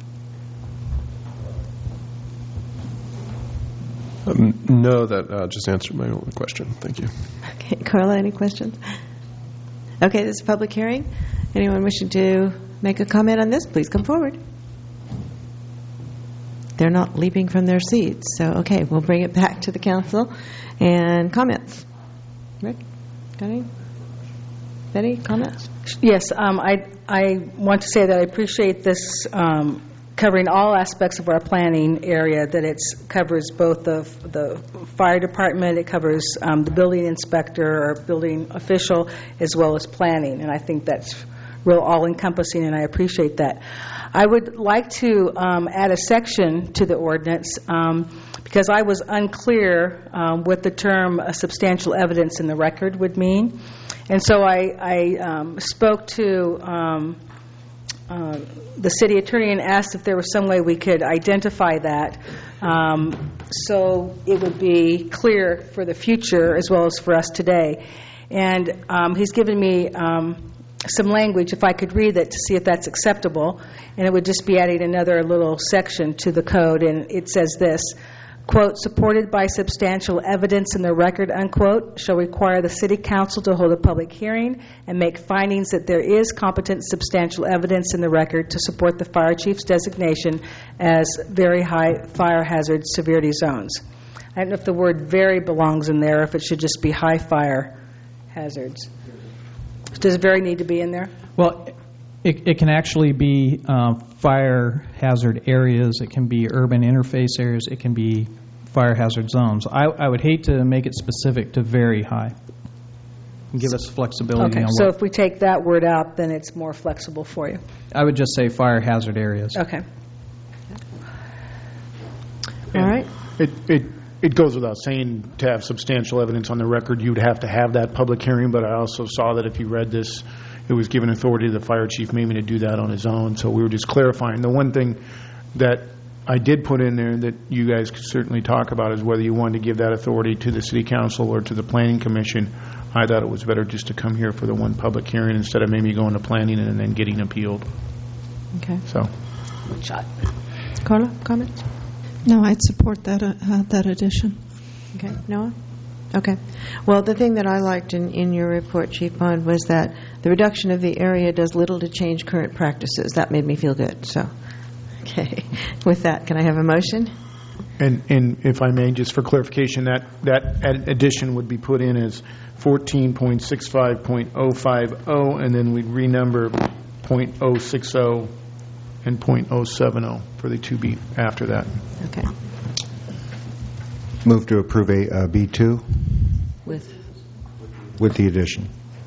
Um, no, that uh, just answered my only question. Thank you. Okay, Carla, any questions? Okay, this is a public hearing. Anyone wishing to make a comment on this, please come forward. They're not leaping from their seats, so okay, we'll bring it back to the council. And comments? Rick, got any? Betty, comments? Yes, um, I, I want to say that I appreciate this um, covering all aspects of our planning area, that it covers both the, the fire department, it covers um, the building inspector or building official, as well as planning, and I think that's real all-encompassing, and I appreciate that. I would like to um, add a section to the ordinance um, because I was unclear um, what the term uh, substantial evidence in the record would mean. And so I, I um, spoke to um, uh, the city attorney and asked if there was some way we could identify that um, so it would be clear for the future as well as for us today. And um, he's given me um, some language, if I could read it, to see if that's acceptable. And it would just be adding another little section to the code. And it says this, quote, supported by substantial evidence in the record, unquote, shall require the city council to hold a public hearing and make findings that there is competent substantial evidence in the record to support the fire chief's designation as very high fire hazard severity zones. I don't know if the word very belongs in there, or if it should just be high fire hazards. Does very need to be in there? Well, it, it can actually be um, fire hazard areas. It can be urban interface areas. It can be fire hazard zones. I, I would hate to make it specific to very high. And give us flexibility. Okay, on so what, if we take that word out, then it's more flexible for you. I would just say fire hazard areas. Okay. All right. It, it, it goes without saying, to have substantial evidence on the record, you'd have to have that public hearing, but I also saw that if you read this, it was given authority to the fire chief maybe to do that on his own, so we were just clarifying. The one thing that I did put in there that you guys could certainly talk about is whether you wanted to give that authority to the city council or to the planning commission. I thought it was better just to come here for the one public hearing instead of maybe going to planning and then getting appealed. Okay. So. Shot. Carla, comments? No, I'd support that uh, uh, that addition. Okay. Noah? Okay. Well, the thing that I liked in, in your report, Chief Bond, was that the reduction of the area does little to change current practices. That made me feel good. So, okay. With that, can I have a motion? And, and if I may, just for clarification, that, that addition would be put in as fourteen point six five point oh five oh, and then we'd renumber point oh six oh and point oh seven oh for the two B after that. Okay. Move to approve a uh, B two With? with the addition.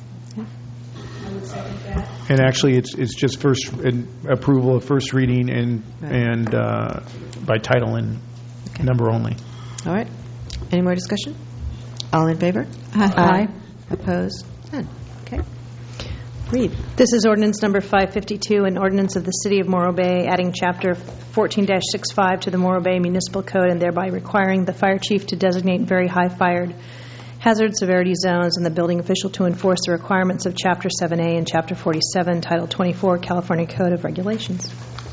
And actually, it's it's just first in approval of first reading and Right. and uh, by title and number only. All right. Any more discussion? All in favor? Aye. Opposed? None. Okay. Read. This is ordinance number five fifty-two, an ordinance of the City of Morro Bay adding Chapter fourteen dash sixty-five to the Morro Bay Municipal Code and thereby requiring the fire chief to designate very high-fired hazard severity zones and the building official to enforce the requirements of Chapter seven A and Chapter forty-seven, Title twenty-four, California Code of Regulations.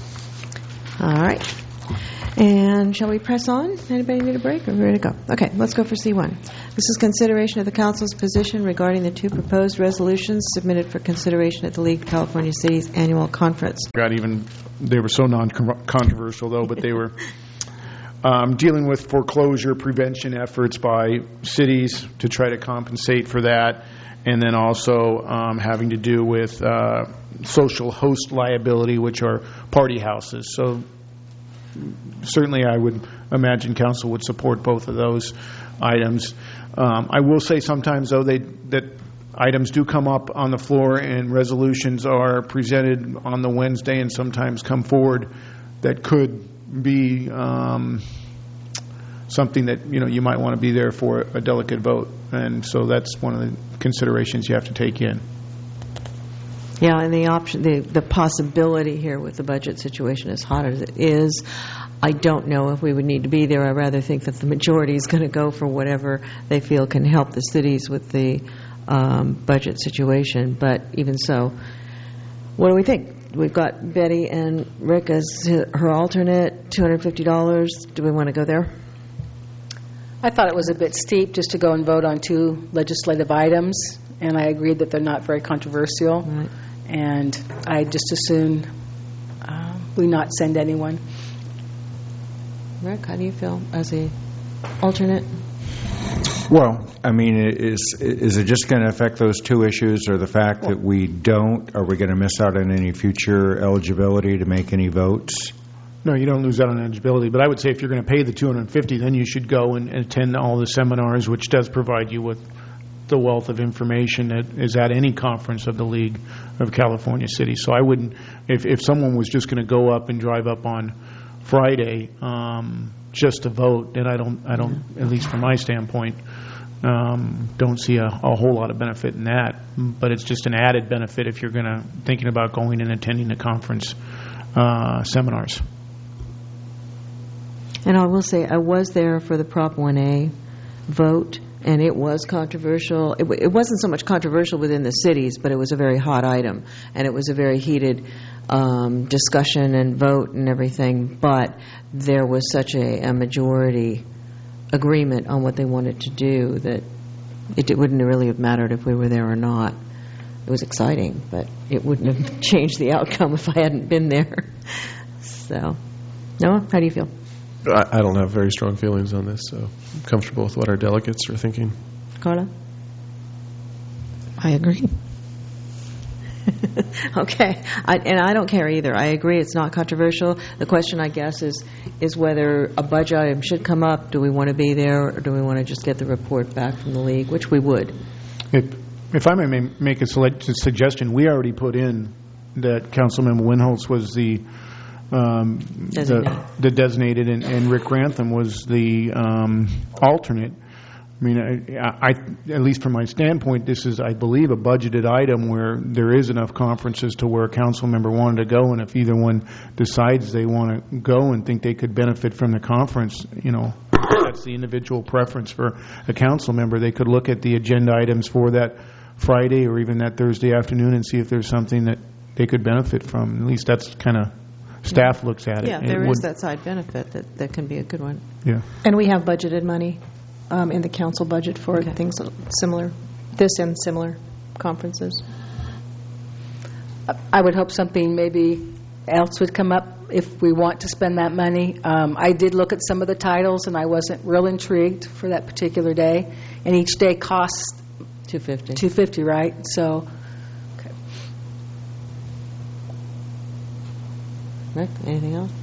All right. And shall we press on? Anybody need a break? Or are we ready to go? Okay, let's go for C one. This is consideration of the council's position regarding the two proposed resolutions submitted for consideration at the League of California Cities Annual Conference. Got even, they were so non-controversial, though, but they were um, dealing with foreclosure prevention efforts by cities to try to compensate for that, and then also um, having to do with uh, social host liability, which are party houses. So certainly I would imagine council would support both of those items. Um, I will say sometimes, though, they, that items do come up on the floor and resolutions are presented on the Wednesday and sometimes come forward that could be um, something that, you know, you might want to be there for a delicate vote. And so that's one of the considerations you have to take in. Yeah, and the option, the, the possibility here with the budget situation, as hot as it is, I don't know if we would need to be there. I rather think that the majority is going to go for whatever they feel can help the cities with the um, budget situation. But even so, what do we think? We've got Betty and Rick as her alternate, two hundred fifty dollars. Do we want to go there? I thought it was a bit steep just to go and vote on two legislative items, and I agreed that they're not very controversial. Right. And I just as soon uh, we not send anyone. Rick, how do you feel as a alternate? Well, I mean, is is it just going to affect those two issues, or the fact that we don't? Are we going to miss out on any future eligibility to make any votes? No, you don't lose out on eligibility. But I would say if you're going to pay the two hundred fifty dollars, then you should go and, and attend all the seminars, which does provide you with the wealth of information that is at any conference of the League of California Cities. So I wouldn't, if, if someone was just going to go up and drive up on Friday um, just to vote, then I don't, I don't, at least from my standpoint, um, don't see a, a whole lot of benefit in that. But it's just an added benefit if you're going to thinking about going and attending the conference uh, seminars. And I will say, I was there for the Prop one A vote, and it was controversial. It, w- it wasn't so much controversial within the cities, but it was a very hot item, and it was a very heated um, discussion and vote and everything. But there was such a, a majority agreement on what they wanted to do that it, it wouldn't really have mattered if we were there or not. It was exciting, but it wouldn't have changed the outcome if I hadn't been there. So, Noah, how do you feel? I, I don't have very strong feelings on this, so I'm comfortable with what our delegates are thinking. Carla? I agree. Okay, I, and I don't care either. I agree it's not controversial. The question, I guess, is is whether a budget item should come up. Do we want to be there, or do we want to just get the report back from the league, which we would? If, if I may make a select suggestion, we already put in that Councilmember Winholtz was the um, Designated. the, the designated, and, and Rick Grantham was the um, alternate. I mean, I, I, at least from my standpoint, this is, I believe, a budgeted item where there is enough conferences to where a council member wanted to go, and if either one decides they want to go and think they could benefit from the conference, you know, that's the individual preference for a council member. They could look at the agenda items for that Friday or even that Thursday afternoon and see if there's something that they could benefit from. At least that's kind of staff looks at it. Yeah, It there is would- that side benefit that, that can be a good one. Yeah. And we have budgeted money um, in the council budget for Okay. things similar, this and similar conferences. I would hope something maybe else would come up if we want to spend that money. Um, I did look at some of the titles, and I wasn't real intrigued for that particular day. And each day costs two hundred fifty dollars. two hundred fifty dollars, right? So, Rick, anything else?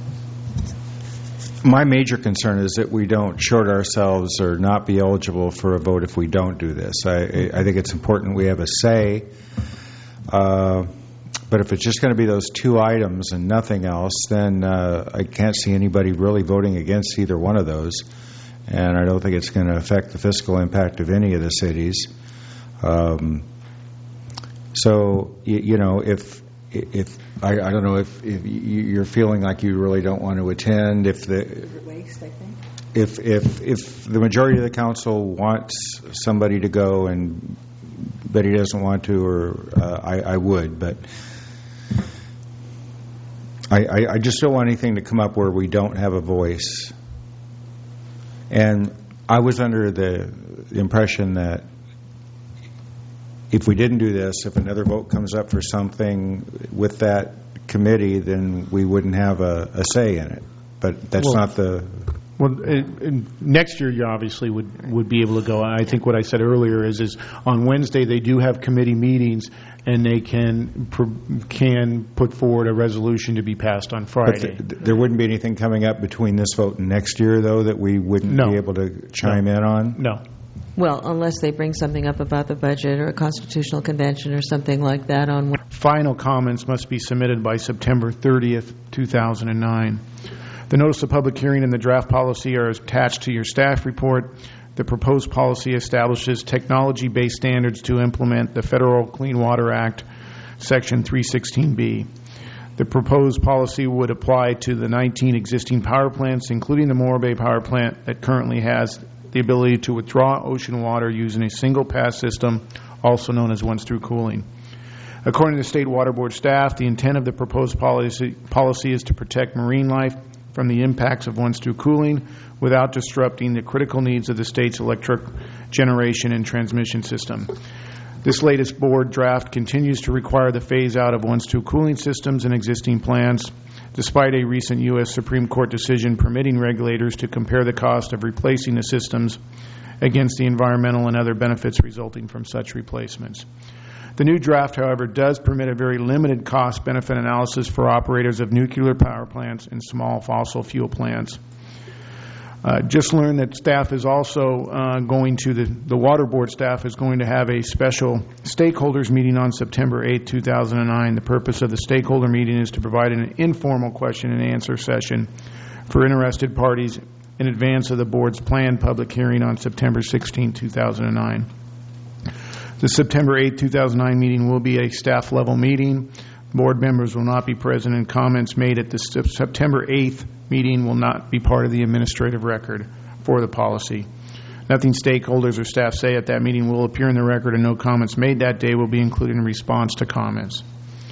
My major concern is that we don't short ourselves or not be eligible for a vote if we don't do this. I, I think it's important we have a say. Uh, but if it's just going to be those two items and nothing else, then uh, I can't see anybody really voting against either one of those. And I don't think it's going to affect the fiscal impact of any of the cities. Um, so, you, you know, if if I, I don't know if, if you're feeling like you really don't want to attend, if the waste, I think. if if if the majority of the council wants somebody to go and Betty doesn't want to, or uh, I, I would, but I, I, I just don't want anything to come up where we don't have a voice. And I was under the impression that if we didn't do this, if another vote comes up for something with that committee, then we wouldn't have a, a say in it. But that's Well, not the... Well, uh, uh, next year you obviously would, would be able to go. I think what I said earlier is is on Wednesday they do have committee meetings, and they can pr- can put forward a resolution to be passed on Friday. But th- there wouldn't be anything coming up between this vote and next year, though, that we wouldn't No. be able to chime No. in on? No. Well, unless they bring something up about the budget or a constitutional convention or something like that on... Final comments must be submitted by September thirtieth, two thousand nine. The notice of public hearing and the draft policy are attached to your staff report. The proposed policy establishes technology-based standards to implement the Federal Clean Water Act, Section three sixteen B. The proposed policy would apply to the nineteen existing power plants, including the Morro Bay Power Plant that currently has the ability to withdraw ocean water using a single pass system, also known as once-through cooling. According to State Water Board staff, the intent of the proposed policy, policy is to protect marine life from the impacts of once-through cooling without disrupting the critical needs of the state's electric generation and transmission system. This latest board draft continues to require the phase-out of once-through cooling systems in existing plants, despite a recent U S Supreme Court decision permitting regulators to compare the cost of replacing the systems against the environmental and other benefits resulting from such replacements. The new draft, however, does permit a very limited cost-benefit analysis for operators of nuclear power plants and small fossil fuel plants. Uh, just learned that staff is also uh, going to, the, the Water Board staff is going to have a special stakeholders meeting on September eighth, two thousand nine. The purpose of the stakeholder meeting is to provide an informal question and answer session for interested parties in advance of the board's planned public hearing on September sixteenth, two thousand nine. The September eighth, two thousand nine meeting will be a staff-level meeting. Board members will not be present, and comments made at the September eighth meeting will not be part of the administrative record for the policy. Nothing stakeholders or staff say at that meeting will appear in the record, and no comments made that day will be included in response to comments.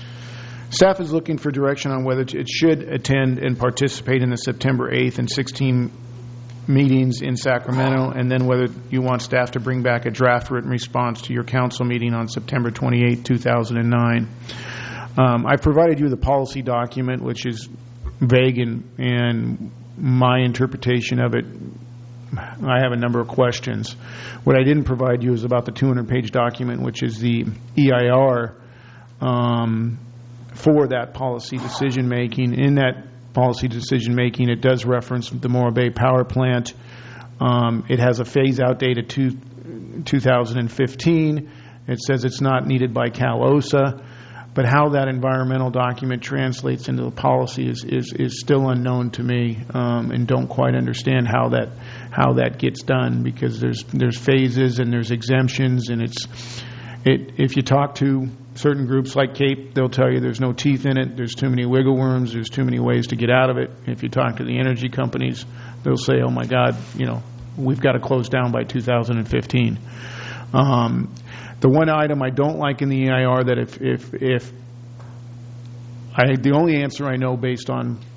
Staff is looking for direction on whether it should attend and participate in the September eighth and sixteenth meetings in Sacramento, and then whether you want staff to bring back a draft written response to your council meeting on September twenty-eighth, two thousand nine. Um, I provided you the policy document, which is vague, and, and my interpretation of it, I have a number of questions. What I didn't provide you is about the two hundred page document, which is the E I R um, for that policy decision-making. In that policy decision-making, it does reference the Morro Bay Power Plant. Um, it has a phase-out date of two, two thousand fifteen. It says it's not needed by Cal O S A. But how that environmental document translates into the policy is, is, is still unknown to me, um, and don't quite understand how that how that gets done, because there's there's phases and there's exemptions, and it's it if you talk to certain groups like CAPE, they'll tell you there's no teeth in it, there's too many wiggle worms, there's too many ways to get out of it. If you talk to the energy companies, they'll say, oh my God, you know, we've got to close down by two thousand fifteen. Um, The one item I don't like in the E I R that if if if I the only answer I know based on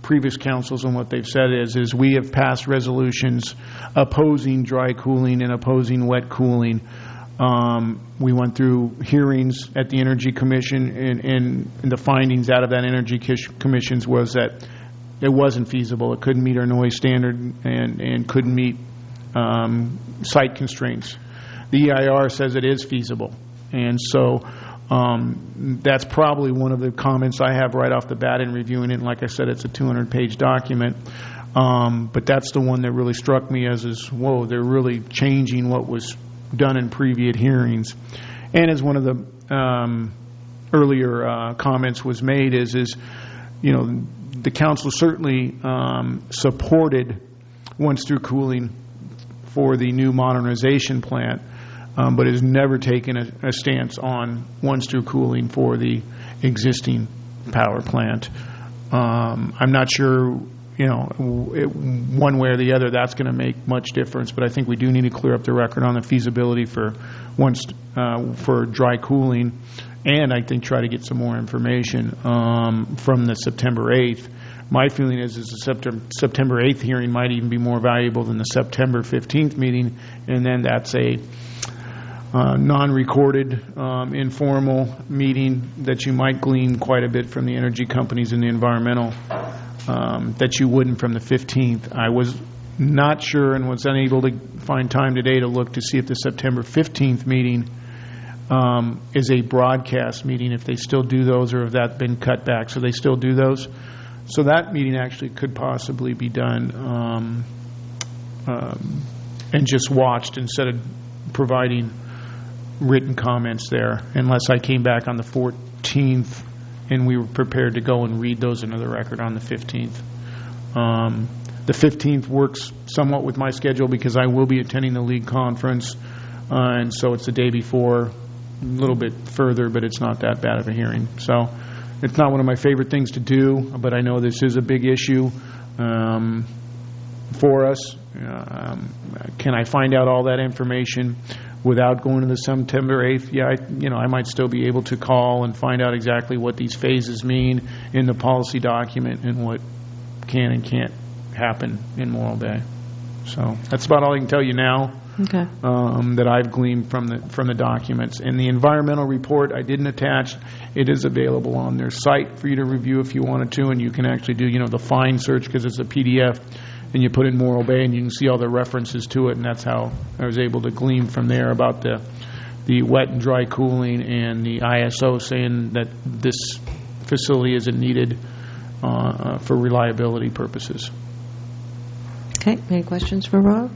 previous councils and what they've said is, is we have passed resolutions opposing dry cooling and opposing wet cooling. Um, we went through hearings at the Energy Commission, and, and, and the findings out of that Energy Commissions was that it wasn't feasible. It couldn't meet our noise standard and, and couldn't meet um, site constraints. The E I R says it is feasible. And so um, that's probably one of the comments I have right off the bat in reviewing it. And like I said, it's a two hundred page document. Um, but that's the one that really struck me as is, whoa, they're really changing what was done in previous hearings. And as one of the um, earlier uh, comments was made is, is, you know, the council certainly um, supported once-through cooling for the new modernization plant, um, but has never taken a, a stance on once-through cooling for the existing power plant. Um, I'm not sure, you know, it, one way or the other that's going to make much difference, but I think we do need to clear up the record on the feasibility for once uh, for dry cooling, and I think try to get some more information um, from the September eighth. My feeling is, is the September eighth hearing might even be more valuable than the September fifteenth meeting, and then that's a uh, non-recorded, um, informal meeting that you might glean quite a bit from the energy companies and the environmental um, that you wouldn't from the fifteenth. I was not sure and was unable to find time today to look to see if the September fifteenth meeting um, is a broadcast meeting, if they still do those, or if that's been cut back. So they still do those. So that meeting actually could possibly be done um, um, and just watched instead of providing written comments there, unless I came back on the fourteenth and we were prepared to go and read those into the record on the fifteenth. Um, the fifteenth works somewhat with my schedule because I will be attending the league conference, uh, and so it's the day before, a little bit further, but it's not that bad of a hearing. So it's not one of my favorite things to do, but I know this is a big issue um, for us. Um, can I find out all that information without going to the September eighth? Yeah, I, you know, I might still be able to call and find out exactly what these phases mean in the policy document and what can and can't happen in Morro Bay. So that's about all I can tell you now. Okay. Um, that I've gleaned from the from the documents. And the environmental report I didn't attach. It is available on their site for you to review if you wanted to, and you can actually do, you know, the find search because it's a P D F, and you put in Morro Bay and you can see all the references to it, and that's how I was able to glean from there about the the wet and dry cooling and the I S O saying that this facility isn't needed uh, for reliability purposes. Okay. Any questions for Rob?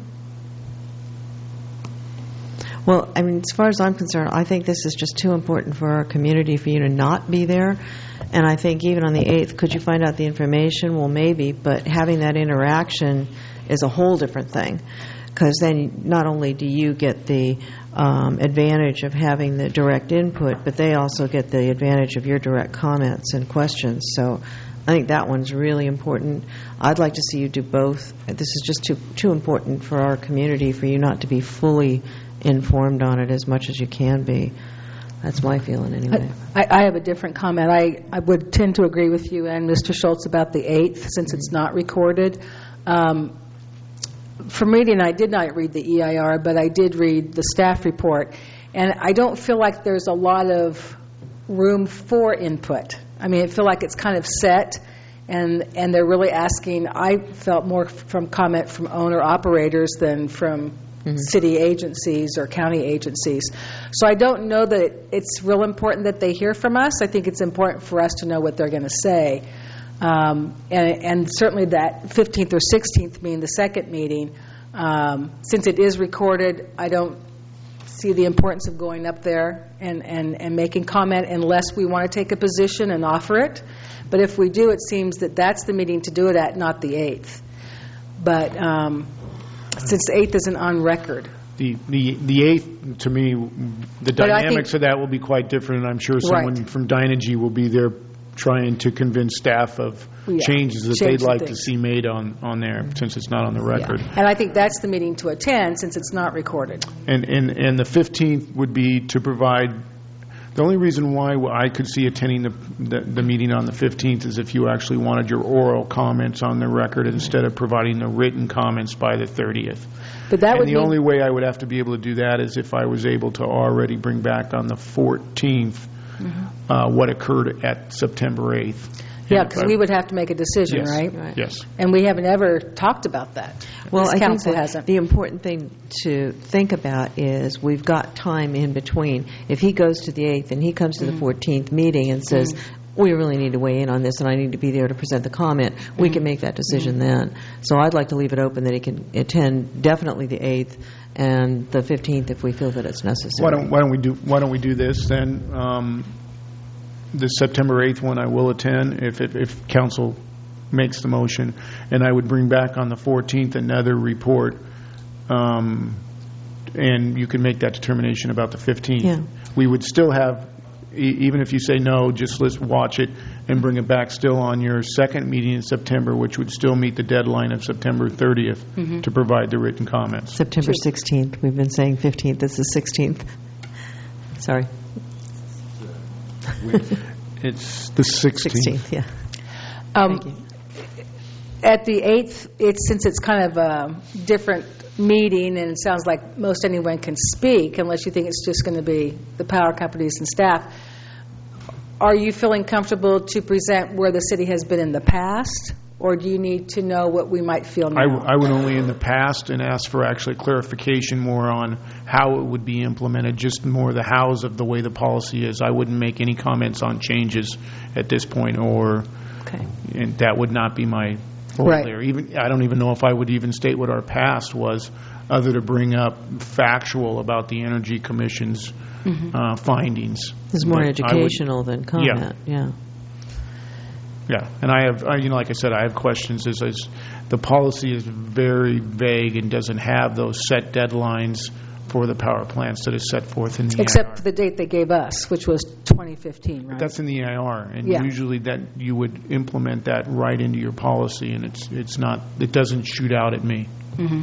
Well, I mean, as far as I'm concerned, I think this is just too important for our community for you to not be there. And I think even on the eighth, could you find out the information? Well, maybe, but having that interaction is a whole different thing. Because then not only do you get the um, advantage of having the direct input, but they also get the advantage of your direct comments and questions. So I think that one's really important. I'd like to see you do both. This is just too too important for our community for you not to be fully informed on it as much as you can be. That's my feeling anyway. I, I have a different comment. I, I would tend to agree with you and Mister Schultz about the eighth, since it's not recorded. Um, from reading, I did not read the E I R, but I did read the staff report. And I don't feel like there's a lot of room for input. I mean, I feel like it's kind of set, and, and they're really asking, I felt more from comment from owner-operators than from Mm-hmm. city agencies or county agencies. So I don't know that it's real important that they hear from us. I think it's important for us to know what they're going to say. Um, and, and certainly that fifteenth or sixteenth meeting, the second meeting, um, since it is recorded, I don't see the importance of going up there and, and, and making comment unless we want to take a position and offer it. But if we do, it seems that that's the meeting to do it at, not the eighth. But um, since the eighth isn't on record. The the the eighth, to me, the But I dynamics think- of that will be quite different, and I'm sure someone Right. from Dynegy will be there trying to convince staff of Yeah, changes that change they'd like to things. see made on, on there, since it's not on the record. Yeah. And I think that's the meeting to attend since it's not recorded. And, and, and the fifteenth would be to provide The only reason why I could see attending the, the, the meeting on the fifteenth is if you actually wanted your oral comments on the record instead of providing the written comments by the thirtieth. But that and would the mean- only way I would have to be able to do that is if I was able to already bring back on the fourteenth Mm-hmm. uh, what occurred at September eighth. Yeah, because we would have to make a decision, Yes. right? Right. Yes. And we haven't ever talked about that. Well, This I think council that hasn't. the important thing to think about is we've got time in between. If he goes to the eighth and he comes to the fourteenth meeting and says, we really need to weigh in on this and I need to be there to present the comment, we can make that decision then. So I'd like to leave it open that he can attend definitely the eighth and the fifteenth if we feel that it's necessary. Why don't, why don't we do why don't we do this then? Um, the September eighth one I will attend if, if if council makes the motion, and I would bring back on the fourteenth another report, um, and you can make that determination about the fifteenth. Yeah. We would still have, e- even if you say no, just let's watch it and bring it back still on your second meeting in September, which would still meet the deadline of September thirtieth Mhm. to provide the written comments. September sixteenth. We've been saying fifteenth. This is sixteenth. Sorry. It's the sixteenth. sixteenth, yeah. Um, At the eighth, it's, since it's kind of a different meeting, and it sounds like most anyone can speak, unless you think it's just going to be the power companies and staff, are you feeling comfortable to present where the city has been in the past, or do you need to know what we might feel now? I, w- I would only in the past and ask for actually clarification more on how it would be implemented, just more the hows of the way the policy is. I wouldn't make any comments on changes at this point, or okay. and that would not be my role Right. there. Even I don't even know if I would even state what our past was, other to bring up factual about the Energy Commission's Mhm. uh, findings. It's more But I would- educational than comment. Yeah. Yeah, and I have, I- you know, like I said, I have questions. Is, is the policy is very vague and doesn't have those set deadlines for the power plants that is set forth in the E I R. Except for the date they gave us, which was twenty fifteen, right? That's in the E I R, and Yeah. usually that you would implement that right into your policy, and it's it's not, it doesn't shoot out at me. Mm-hmm.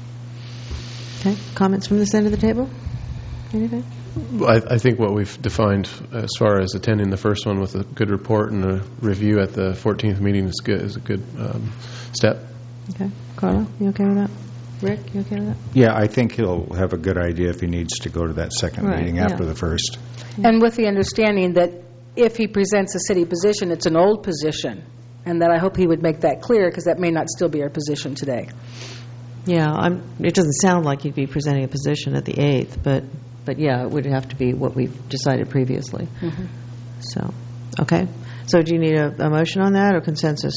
Okay. Comments from this end of the table? Anything? I, I think what we've defined as far as attending the first one with a good report and a review at the fourteenth meeting is good. Is a good um, step. Okay. Carla, you okay with that? Rick, you okay with that? Yeah, I think he'll have a good idea if he needs to go to that second Right, meeting yeah. after the first. And with the understanding that if he presents a city position, it's an old position, and that I hope he would make that clear, because that may not still be our position today. Yeah, I'm, it doesn't sound like you'd be presenting a position at the eighth, but, but yeah, it would have to be what we've decided previously. Mhm. So, okay. So do you need a, a motion on that or consensus?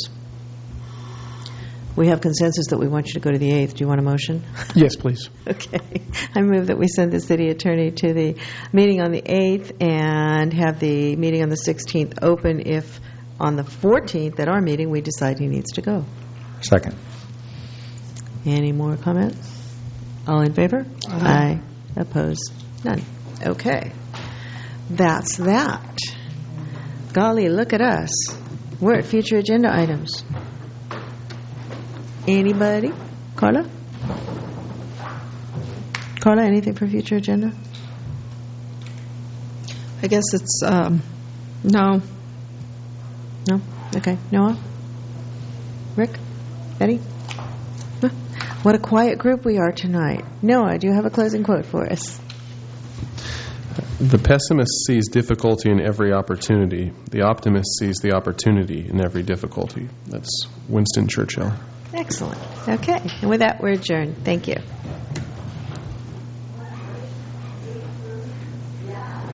We have consensus that we want you to go to the eighth. Do you want a motion? Yes, please. Okay. I move that we send the city attorney to the meeting on the eighth and have the meeting on the sixteenth open if on the fourteenth at our meeting we decide he needs to go. Second. Any more comments? All in favor? Aye. Opposed? None. Okay. That's that. Golly, look at us. We're at future agenda items. Anybody? Carla? Carla, anything for future agenda? I guess it's, um, no. No? Okay. Noah? Rick? Betty? Huh. What a quiet group we are tonight. Noah, do you have a closing quote for us? The pessimist sees difficulty in every opportunity. The optimist sees the opportunity in every difficulty. That's Winston Churchill. Excellent. Okay. And with that, we're adjourned. Thank you.